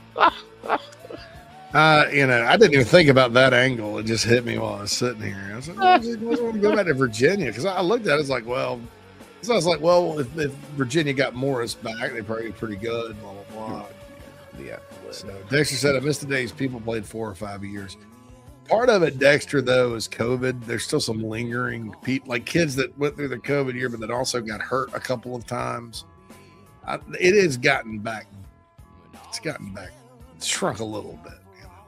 Uh, you know, I didn't even think about that angle. It just hit me while I was sitting here. I was like, well, I just want to go back to Virginia because I looked at it. I was like, well, so I was like, well, if, if Virginia got Morris back, they'd probably be pretty good. Blah blah blah. Yeah. So Dexter said, I missed the days people played four or five years. Part of it, Dexter, though, is COVID. There's still some lingering people, like kids that went through the COVID year, but that also got hurt a couple of times. I, it has gotten back. It's gotten back. It's shrunk a little bit.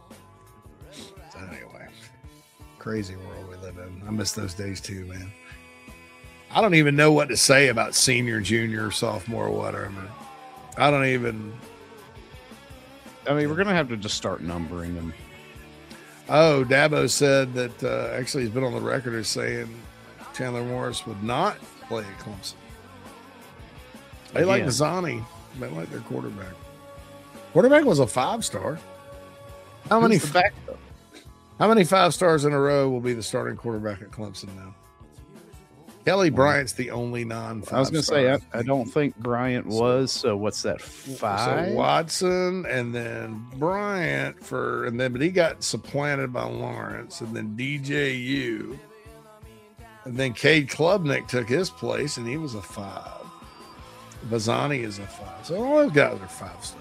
Anyway, crazy world we live in. I miss those days too, man. I don't even know what to say about senior, junior, sophomore, whatever. I don't even. I mean, we're going to have to just start numbering them. Oh, Dabo said that uh, actually he's been on the record as saying Chandler Morris would not play at Clemson. They like Yeah. Mazzani. They like their quarterback. Quarterback was a five-star. How many? Who's the backup? How many five stars in a row will be the starting quarterback at Clemson now? Kelly Bryant's the only non-five. I was going to say, I, I don't think Bryant was. So what's that? Five? So Watson and then Bryant for, and then, but he got supplanted by Lawrence and then D J U. And then Cade Klubnik took his place and he was a five. Bazzani is a five. So all those guys are five stars.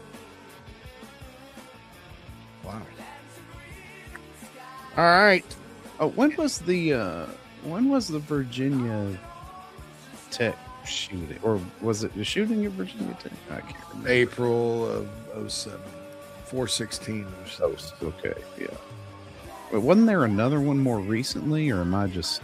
Wow. All right. Oh, when was the uh, when was the Virginia Tech shooting, or was it the shooting at Virginia Tech? I can't remember. April of oh seven, four sixteen or so. Okay, yeah. But wasn't there another one more recently, or am I just?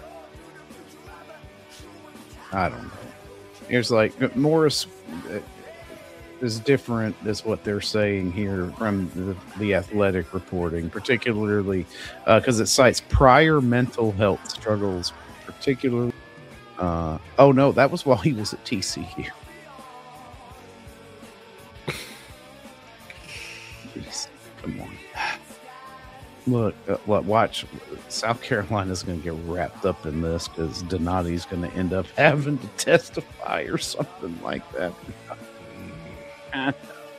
I don't know. It's like Morris is different, is what they're saying here from the, the athletic reporting, particularly because uh, it cites prior mental health struggles, particularly. Uh, oh, no, that was while he was at T C U. Jeez, come on. Look, uh, look, watch. South Carolina's going to get wrapped up in this because Donati's going to end up having to testify or something like that. All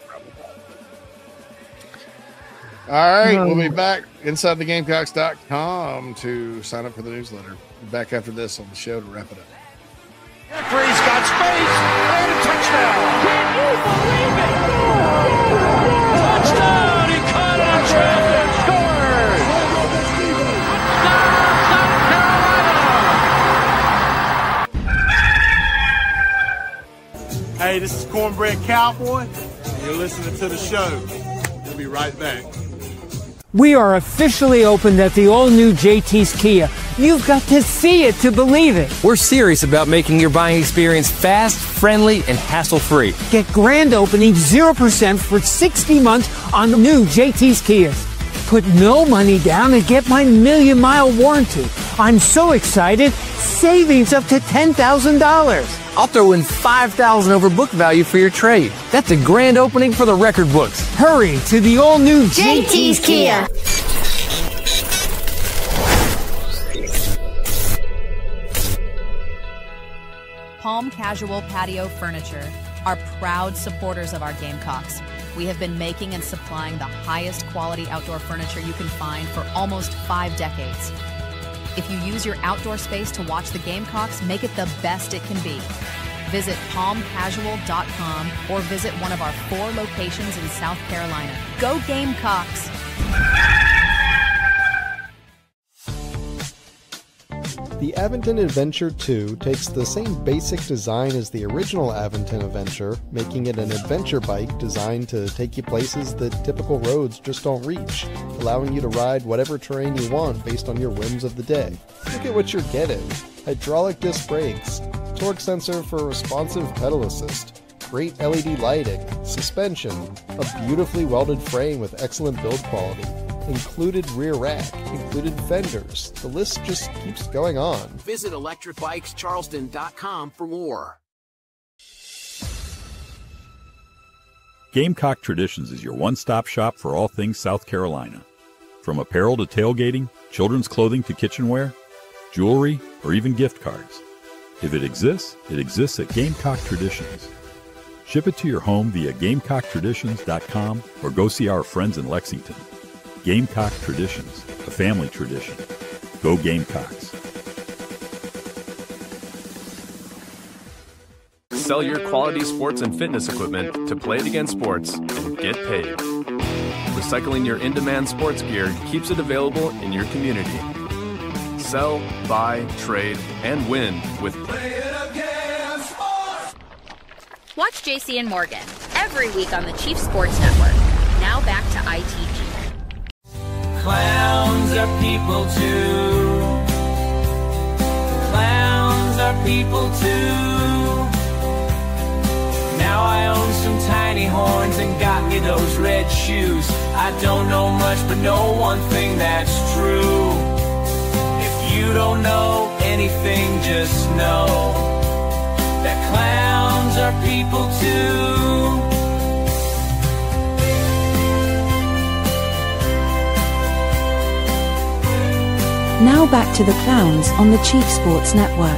right, we'll be back inside the gamecocks dot com to sign up for the newsletter. Back after this on the show to wrap it up. Jeffrey's got space and a touchdown. Can you Hey, this is Cornbread Cowboy, and you're listening to the show. We'll be right back. We are officially opened at the all-new J T's Kia. You've got to see it to believe it. We're serious about making your buying experience fast, friendly, and hassle-free. Get grand opening zero percent for sixty months on the new J T's Kias. Put no money down and get my million-mile warranty. I'm so excited. Savings up to ten thousand dollars. I'll throw in five thousand dollars over book value for your trade. That's a grand opening for the record books. Hurry to the all-new J T's Kia. Palm Casual Patio Furniture are proud supporters of our Gamecocks. We have been making and supplying the highest quality outdoor furniture you can find for almost five decades. If you use your outdoor space to watch the Gamecocks, make it the best it can be. Visit palm casual dot com or visit one of our four locations in South Carolina. Go Gamecocks! The Aventon Adventure two takes the same basic design as the original Aventon Adventure, making it an adventure bike designed to take you places that typical roads just don't reach, allowing you to ride whatever terrain you want based on your whims of the day. Look at what you're getting. Hydraulic disc brakes, torque sensor for responsive pedal assist, great L E D lighting, suspension, a beautifully welded frame with excellent build quality, included rear rack, included fenders. The list just keeps going on. Visit electric bikes charleston dot com for more. Gamecock Traditions is your one-stop shop for all things South Carolina. From apparel to tailgating, children's clothing to kitchenware, jewelry, or even gift cards. If it exists, it exists at Gamecock Traditions. Ship it to your home via gamecock traditions dot com or go see our friends in Lexington. Gamecock Traditions, a family tradition. Go Gamecocks. Sell your quality sports and fitness equipment to Play It Again Sports and get paid. Recycling your in-demand sports gear keeps it available in your community. Sell, buy, trade, and win with Play It Again Sports. Watch J C and Morgan every week on the Chief Sports Network. Now back to I T G. Clowns are people too. Clowns are people too. Now I own some tiny horns and got me those red shoes. I don't know much, but know one thing that's true. If you don't know anything, just know that clowns are people too. Now back to the clowns on the Chief Sports Network.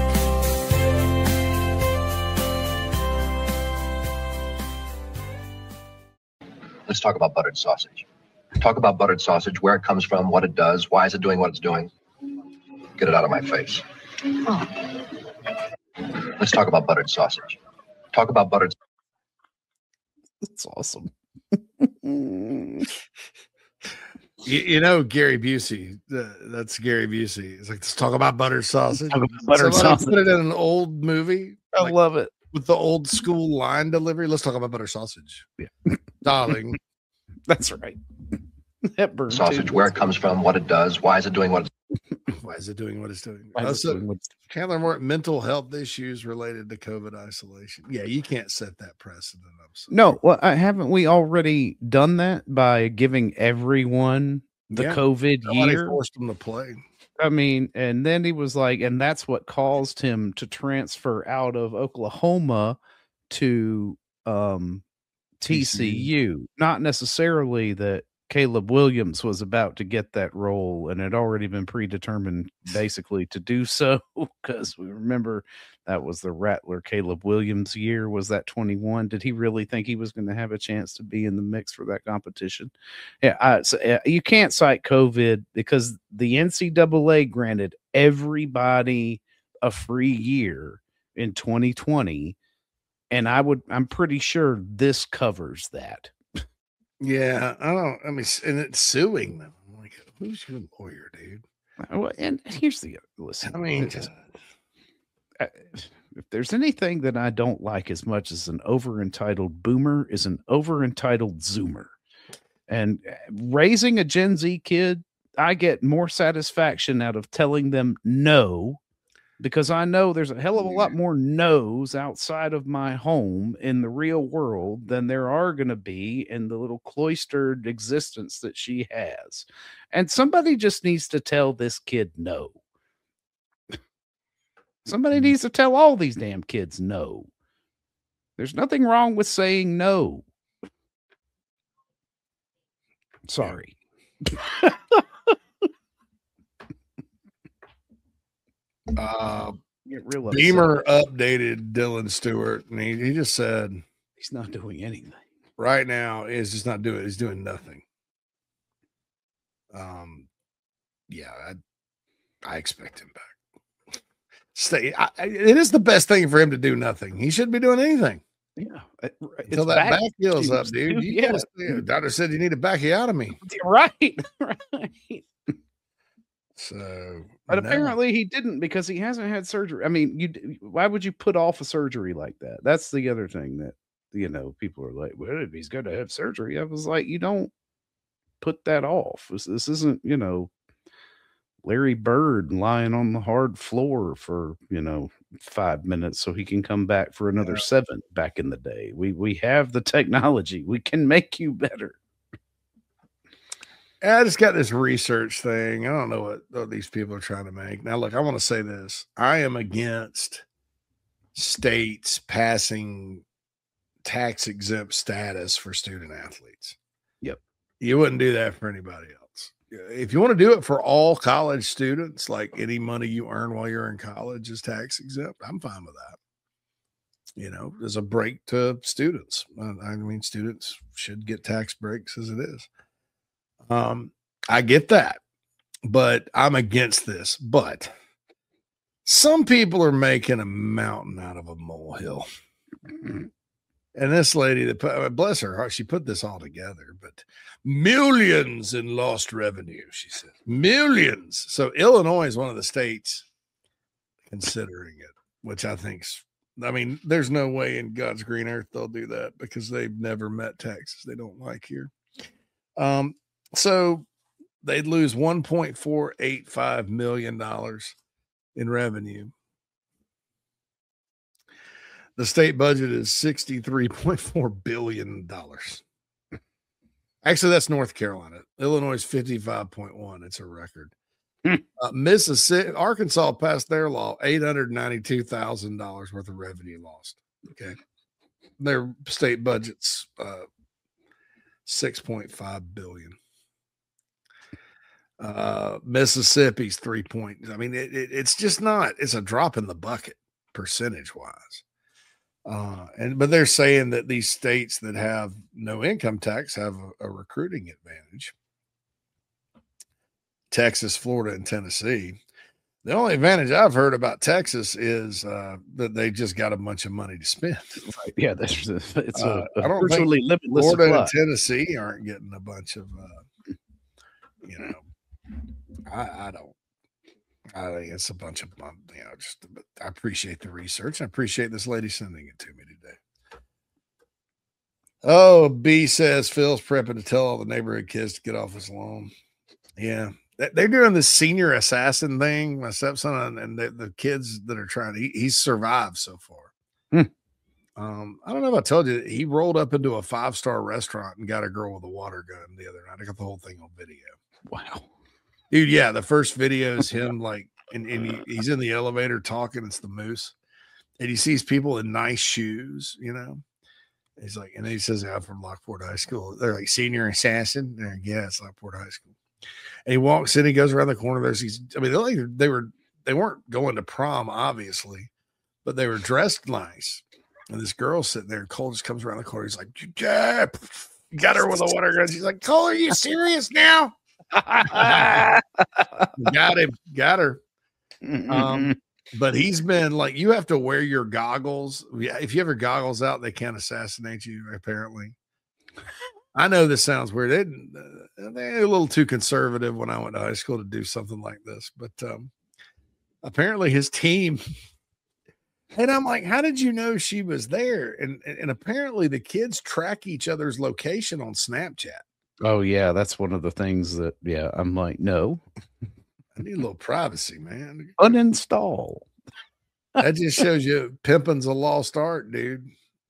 Let's talk about buttered sausage. Talk about buttered sausage, where it comes from, what it does, why is it doing what it's doing. Get it out of my face. Oh. Let's talk about buttered sausage. Talk about buttered. That's awesome. You, you know Gary Busey. Uh, that's Gary Busey. It's like, let's talk about butter sausage. Talk about butter Somebody sausage. put it in an old movie. I like, love it. With the old school line delivery. Let's talk about butter sausage. Yeah. Darling. That's right. That burn Sausage, too. where it comes from, what it does, why is it doing what it's Why is it doing what it's doing? Why is it Also, doing what it's- Chandler Moore, mental health issues related to COVID isolation. Yeah, you can't set that precedent up. So. No, well, uh, haven't we already done that by giving everyone the Yeah, COVID nobody year? forced them to play. I mean, and then he was like, and that's what caused him to transfer out of Oklahoma to um, T C U. Not necessarily that Caleb Williams was about to get that role and had already been predetermined basically to do so, because we remember that was the Rattler Caleb Williams year. Was that twenty-one? Did he really think he was going to have a chance to be in the mix for that competition? Yeah, I, so, uh, you can't cite COVID because the N C double A granted everybody a free year in twenty twenty, and I would I'm pretty sure this covers that. Yeah, I don't. I mean, and it's suing them. I'm like, who's your lawyer, dude? Well, and here's the listen. I mean, uh, If there's anything that I don't like as much as an over entitled boomer, is an over entitled zoomer. And raising a Gen Z kid, I get more satisfaction out of telling them no, because I know there's a hell of a lot more no's outside of my home in the real world than there are going to be in the little cloistered existence that she has. And somebody just needs to tell this kid no. Somebody needs to tell all these damn kids no. There's nothing wrong with saying no. Sorry. uh, Get real Beamer updated Dylan Stewart, and he, he just said he's not doing anything right now. He's just not doing. He's doing nothing. Um, yeah, I, I expect him back. Stay. I, it is the best thing for him to do nothing. He shouldn't be doing anything. Yeah, until that back, back heals up, dude. You yeah, gotta, doctor said you need a bacchiotomy. Right, right. So, but no. apparently he didn't, because he hasn't had surgery. I mean, you why would you put off a surgery like that? That's the other thing that, you know, people are like, well, if he's going to have surgery, I was like, you don't put that off. This, this isn't, you know, Larry Bird lying on the hard floor for, you know, five minutes so he can come back for another yeah. seven back in the day. We we have the technology. We can make you better. I just got this research thing. I don't know what, what these people are trying to make. Now, look, I want to say this. I am against states passing tax exempt status for student athletes. Yep. You wouldn't do that for anybody else. If you want to do it for all college students, like any money you earn while you're in college is tax exempt, I'm fine with that. You know, there's a break to students. I mean, students should get tax breaks as it is. Um, I get that, but I'm against this. But some people are making a mountain out of a molehill. And this lady, that bless her heart, she put this all together, but millions in lost revenue, she said. Millions. So Illinois is one of the states considering it, which I think's, I mean, there's no way in God's green earth they'll do that, because they've never met taxes they don't like here. Um, so they'd lose one point four eight five million dollars in revenue. The state budget is sixty-three point four billion dollars. Actually, that's North Carolina. Illinois is fifty-five point one. It's a record. uh, Mississippi, Arkansas passed their law, eight hundred ninety-two thousand dollars worth of revenue lost. Okay. Their state budget's uh, six point five billion dollars. Uh, Mississippi's three point. I mean, it, it, it's just not, it's a drop in the bucket percentage wise. Uh, and, but they're saying that these states that have no income tax have a, a recruiting advantage. Texas, Florida, and Tennessee. The only advantage I've heard about Texas is uh, that they just got a bunch of money to spend. Right. Yeah, that's a, it's a, uh, a I don't virtually think limitless Florida supply. and Tennessee aren't getting a bunch of, uh, you know, I, I don't. I think it's a bunch of, um, you know, just, but I appreciate the research. I appreciate this lady sending it to me today. Oh, B says Phil's prepping to tell all the neighborhood kids to get off his lawn. Yeah. They're doing this senior assassin thing. My stepson and the, the kids that are trying to, he, he's survived so far. Hmm. Um, I don't know if I told you, he rolled up into a five-star restaurant and got a girl with a water gun the other night. I got the whole thing on video. Wow. Dude, yeah, the first video is him like, and, and he, he's in the elevator talking. It's the moose. And he sees people in nice shoes, you know. He's like, and he says, I'm from Lockport High School. They're like, senior assassin. They're like, yeah, it's Lockport High School. And he walks in, he goes around the corner. There's these, I mean, they like, they were, they weren't going to prom, obviously, but they were dressed nice. And this girl sitting there, and Cole just comes around the corner. He's like, yeah, got her with a water gun. She's like, Cole, are you serious now? got him, got her. Um, but he's been like, you have to wear your goggles. If you have your goggles out, they can't assassinate you, apparently. I know this sounds weird. They, they're a little too conservative when I went to high school to do something like this, but um, apparently his team And I'm like, how did you know she was there? And and apparently the kids track each other's location on Snapchat. Oh yeah, that's one of the things that yeah, I'm like, no. I need a little privacy, man. Uninstall. That just shows you pimping's a lost art, dude.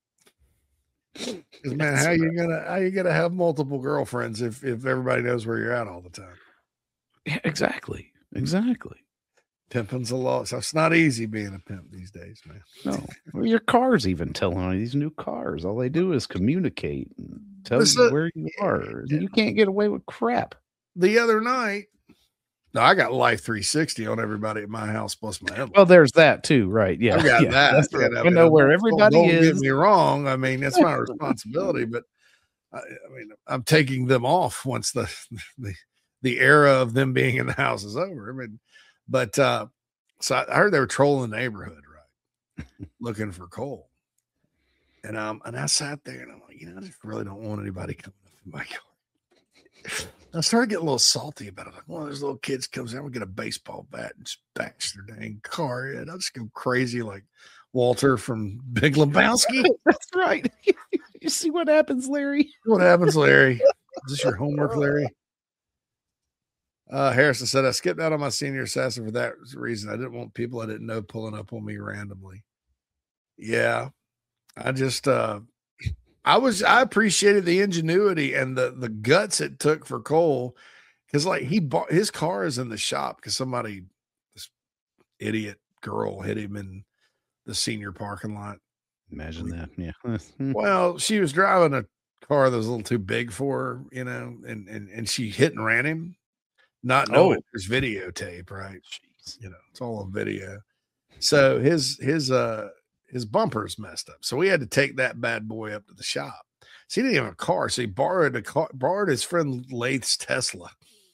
Because man, how you gonna how you gonna have multiple girlfriends if if everybody knows where you're at all the time? Yeah, exactly. Exactly. Pimping's a loss. So it's not easy being a pimp these days, man. No. Well, your car's even telling on these new cars. All they do is communicate and tell This, you uh, where you are. You can't get away with crap. The other night, no, I got Life three sixty on everybody at my house plus my in-laws. Well, there's that too, right? Yeah. I got yeah, that. that's right. You know, I mean, know where don't- everybody don't is. get me wrong. I mean, that's my responsibility, but I, I mean, I'm taking them off once the, the the era of them being in the house is over. I mean, but uh, so I heard they were trolling the neighborhood, right, looking for coal, and um, and I sat there and I'm like, you know, I just really don't want anybody coming up in my yard. I started getting a little salty about it. Like one of those little kids comes in, we get a baseball bat and just bash their dang car in. I'll just go crazy like Walter from Big Lebowski. That's right. You see what happens, Larry? What happens, Larry? Is this your homework, Larry? Uh, Harrison said, I skipped out on my senior assassin for that reason. I didn't want people I didn't know pulling up on me randomly. Yeah. I just, uh, I was, I appreciated the ingenuity and the, the guts it took for Cole. Cause like he bought his car is in the shop because somebody, this idiot girl hit him in the senior parking lot. Imagine that. Yeah. Well, she was driving a car that was a little too big for her, you know, and, and, and she hit and ran him. Not knowing Oh. there's videotape, right? You know, it's all on video. So his his uh his bumper's messed up. So we had to take that bad boy up to the shop. So he didn't have a car, so he borrowed a car, borrowed his friend Lath's Tesla,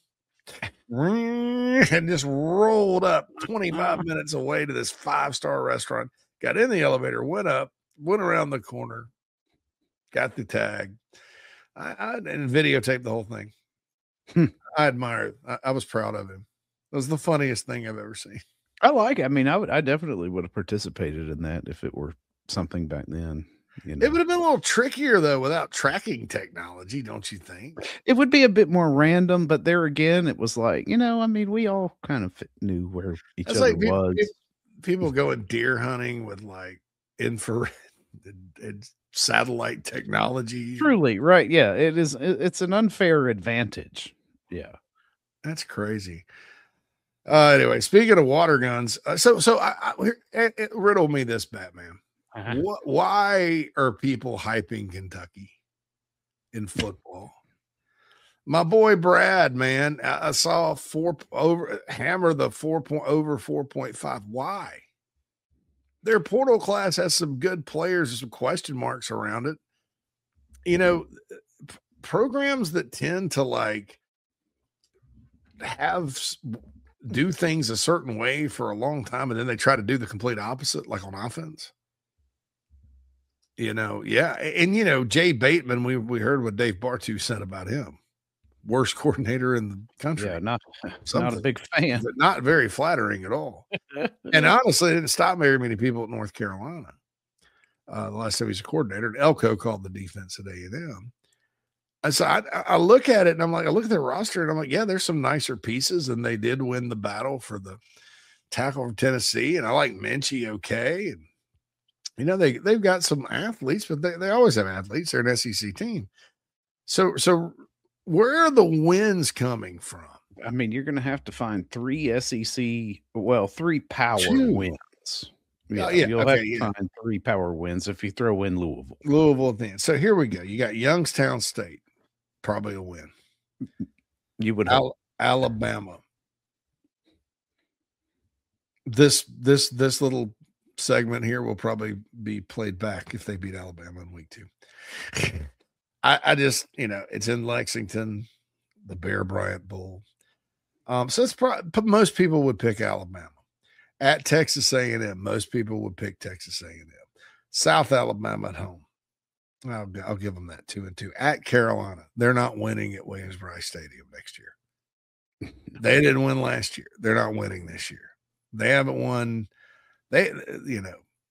and just rolled up twenty-five minutes away to this five-star restaurant. Got in the elevator, went up, went around the corner, got the tag. I, I and videotaped the whole thing. I admire it. I, I was proud of him. It was the funniest thing I've ever seen. I like it. I mean, I would, I definitely would have participated in that if it were something back then. You know, It would have been a little trickier though without tracking technology, don't you think? it would be a bit more random, but there again, it was like, you know, I mean, we all kind of knew where each It's other like people, was. people going deer hunting with like infrared and, and satellite technology. Truly, right? Yeah, it is. it- It's an unfair advantage. Yeah. That's crazy. Uh, anyway, speaking of water guns, uh, so so I, I here- it, it riddle me this, Batman. Uh-huh. What? Why are people hyping Kentucky in football? My boy Brad, man, I, I saw four over hammer the four point over four point five. Why? Their portal class has some good players and some question marks around it. You know, p- programs that tend to like have s- do things a certain way for a long time and then they try to do the complete opposite, like on offense. You know, yeah. a- And you know, Jay Bateman, we we heard what Dave Bartu said about him. Worst coordinator in the country. Yeah, not not a Something. big fan. But not very flattering at all. And honestly, it didn't stop very many people at North Carolina. Uh, the last time he was a coordinator, and Elko called the defense at A and M. And so I, I look at it and I'm like, I look at their roster and I'm like, yeah, there's some nicer pieces, and they did win the battle for the tackle from Tennessee. And I like Minchie okay. And you know, they they've got some athletes, but they, they always have athletes. They're an S E C team. So so where are the wins coming from? I mean, you're going to have to find three S E C, well, three power Two. wins. Yeah, Oh, yeah, you'll okay, have to yeah. find three power wins if you throw in Louisville. Louisville then. So here we go. You got Youngstown State, probably a win. You would Al- Alabama. This this this little segment here will probably be played back if they beat Alabama in week two. I, I just, you know, it's in Lexington, the Bear Bryant Bowl. Um, so it's probably most people would pick Alabama. At Texas A and M, most people would pick Texas A and M. South Alabama at home. I'll, I'll give them that two and two. At Carolina, they're not winning at Williams-Brice Stadium next year. They didn't win last year. They're not winning this year. They haven't won. They, you know,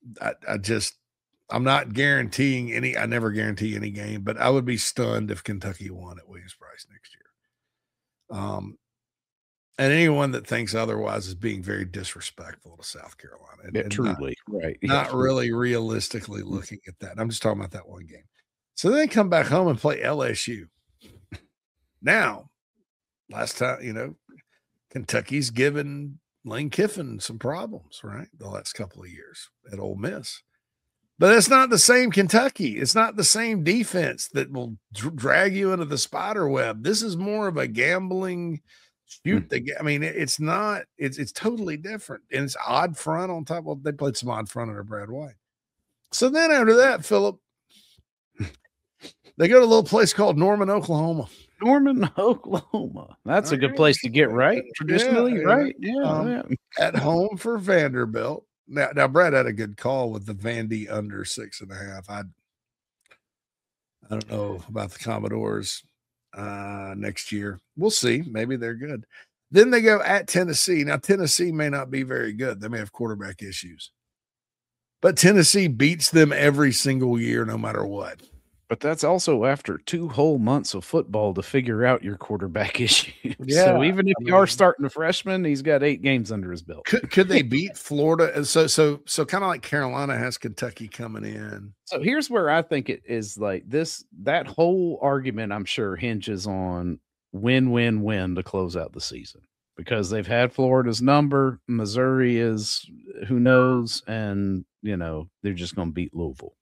I, I just, I'm not guaranteeing any, I never guarantee any game, but I would be stunned if Kentucky won at Williams-Brice next year. Um, and anyone that thinks otherwise is being very disrespectful to South Carolina. And, Yeah, and truly, not, right. Not Yeah, really realistically looking at that. I'm just talking about that one game. So then they come back home and play L S U. Now, last time, you know, Kentucky's given Lane Kiffin some problems, right? The last couple of years at Ole Miss. But it's not the same Kentucky. It's not the same defense that will dr- drag you into the spider web. This is more of a gambling shoot. The, I mean, it, it's not, it's it's totally different. And it's odd front on top. Well, they played some odd front under Brad White. So then after that, Philip, they go to a little place called Norman, Oklahoma. Norman, Oklahoma. That's a good place to get right, traditionally, Yeah, right? yeah. Yeah, Um, yeah. At home for Vanderbilt. Now, now, Brad had a good call with the Vandy under six and a half. I, I don't know about the Commodores uh, next year. We'll see. Maybe they're good. Then they go at Tennessee. Now, Tennessee may not be very good. They may have quarterback issues. But Tennessee beats them every single year, no matter what. But that's also after two whole months of football to figure out your quarterback issues. Yeah, So even if I you are mean- starting a freshman, he's got eight games under his belt. Could, could they beat Florida? And so, so, so kind of like Carolina has Kentucky coming in. So here's where I think it is like this, that whole argument, I'm sure, hinges on win, win, win to close out the season because they've had Florida's number. Missouri is who knows. And, you know, they're just going to beat Louisville.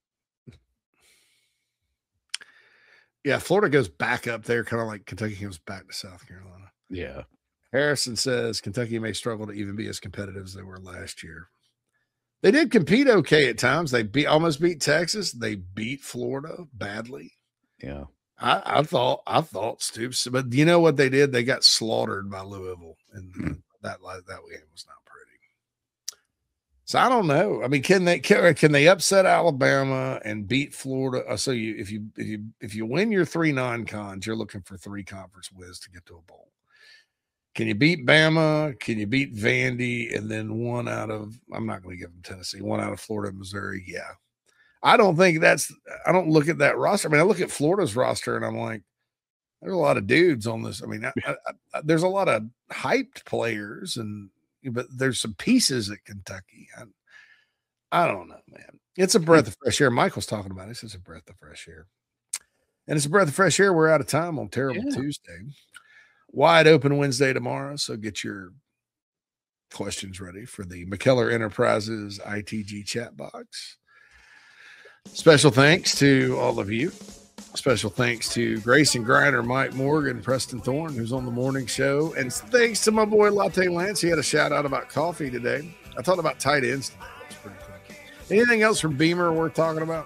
Yeah, Florida goes back up there, kind of like Kentucky comes back to South Carolina. Yeah. Harrison says Kentucky may struggle to even be as competitive as they were last year. They did compete okay at times. They beat almost beat Texas. They beat Florida badly. Yeah. I, I thought I thought Stoops, but you know what they did? They got slaughtered by Louisville, and that that game was not pretty. So I don't know. I mean, can they can, can they upset Alabama and beat Florida? Uh, So you if you if you if you win your three non-cons, you're looking for three conference wins to get to a bowl. Can you beat Bama? Can you beat Vandy? And then one out of I'm not going to give them Tennessee. One out of Florida and Missouri. Yeah, I don't think that's. I don't look at that roster. I mean, I look at Florida's roster and I'm like, there's a lot of dudes on this. I mean, I, I, I, there's a lot of hyped players and. But there's some pieces at Kentucky. I, I don't know, man. It's a breath of fresh air. Michael's talking about it. It's a breath of fresh air. And it's a breath of fresh air. We're out of time on Terrible Yeah. Tuesday. Wide open Wednesday tomorrow. So get your questions ready for the McKellar Enterprises I T G chat box. Special thanks to all of you. Special thanks to Grayson Griner, Mike Morgan, Preston Thorne, who's on the morning show. And thanks to my boy Latte Lance. He had a shout out about coffee today. I talked about tight ends today. That's pretty cool. Anything else from Beamer worth talking about?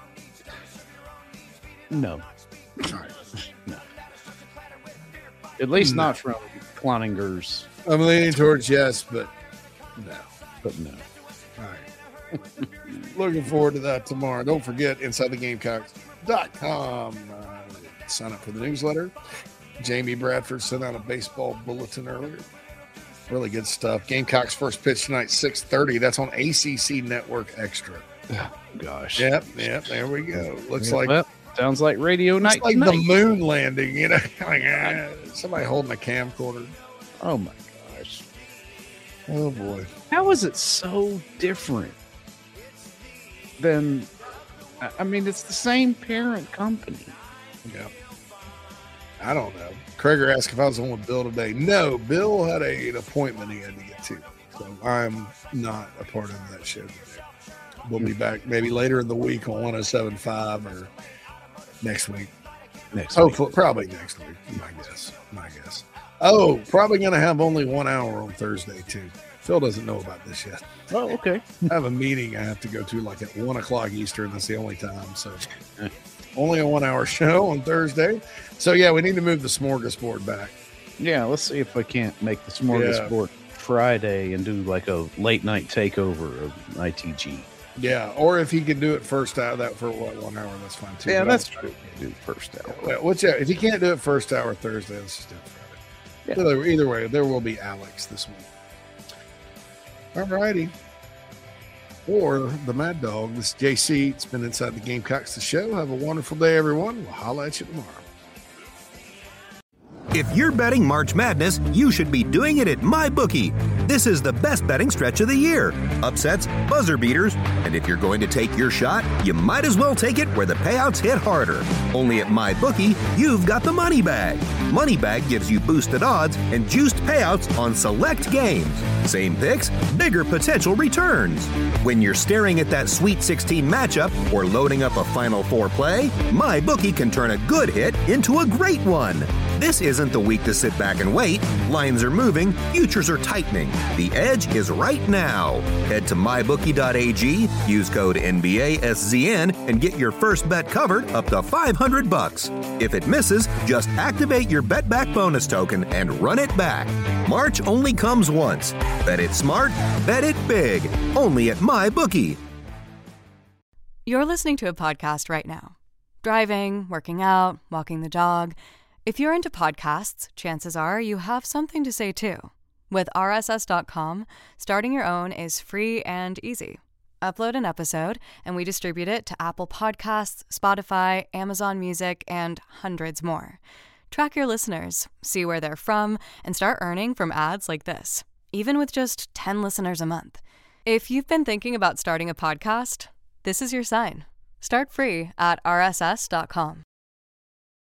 No. All right. No. At least No. not from Cloninger's. I'm leaning towards yes, but no. But no. All right. Looking forward to that tomorrow. Don't forget, inside the gamecocks dot com. Uh, sign up for the newsletter. Jamie Bradford sent out a baseball bulletin earlier. Really good stuff. Gamecocks first pitch tonight, six thirty. That's on A C C Network Extra. Oh, gosh. Yep, yep. There we go. Looks Yeah, like well, sounds like radio looks night. like tonight. the moon landing. You know, like, ah, somebody holding a camcorder. Oh my gosh. Oh boy. How is it so different than? I- I mean, it's the same parent company. Yeah. I don't know. Krager asked if I was on with Bill today. No, Bill had a, an appointment he had to get to. So I'm not a part of that show today. We'll be back maybe later in the week on one oh seven point five or next week. Next Hopefully, probably next week. My guess. My guess. Oh, probably going to have only one hour on Thursday, too. Phil doesn't know about this yet. Oh, okay. I have a meeting I have to go to like at one o'clock Eastern. That's the only time. So only a one hour show on Thursday. So yeah, we need to move the smorgasbord back. Yeah, let's see if I can't make the smorgasbord Friday and do like a late night takeover of I T G. Yeah. Or if he can do it first hour, that for what, one hour, that's fine too. Yeah, But that's I'll- true. Do first hour. Well, whichever. If he can't do it first hour Thursday, let's just do it Friday. Yeah. Either, either way, there will be Alex this week. All righty. or the Mad Dog. This is J C. It's been Inside the Gamecocks, the show. Have a wonderful day, everyone. We'll holla at you tomorrow. If you're betting March Madness, you should be doing it at MyBookie. This is the best betting stretch of the year. Upsets, buzzer beaters, and if you're going to take your shot, you might as well take it where the payouts hit harder. Only at MyBookie, you've got the Money Bag. Money Bag gives you boosted odds and juiced payouts on select games. Same picks, bigger potential returns. When you're staring at that Sweet sixteen matchup or loading up a Final Four play, MyBookie can turn a good hit into a great one. This isn't the week to sit back and wait. Lines are moving, futures are tightening. The edge is right now. Head to my bookie dot a g, use code N B A S Z N, and get your first bet covered up to five hundred bucks. If it misses, just activate your Bet Back bonus token and run it back. March only comes once. Bet it smart, bet it big. Only at MyBookie. You're listening to a podcast right now. Driving, working out, walking the dog. If you're into podcasts, chances are you have something to say too. With R S S dot com, starting your own is free and easy. Upload an episode, and we distribute it to Apple Podcasts, Spotify, Amazon Music, and hundreds more. Track your listeners, see where they're from, and start earning from ads like this, even with just ten listeners a month. If you've been thinking about starting a podcast, this is your sign. Start free at R S S dot com.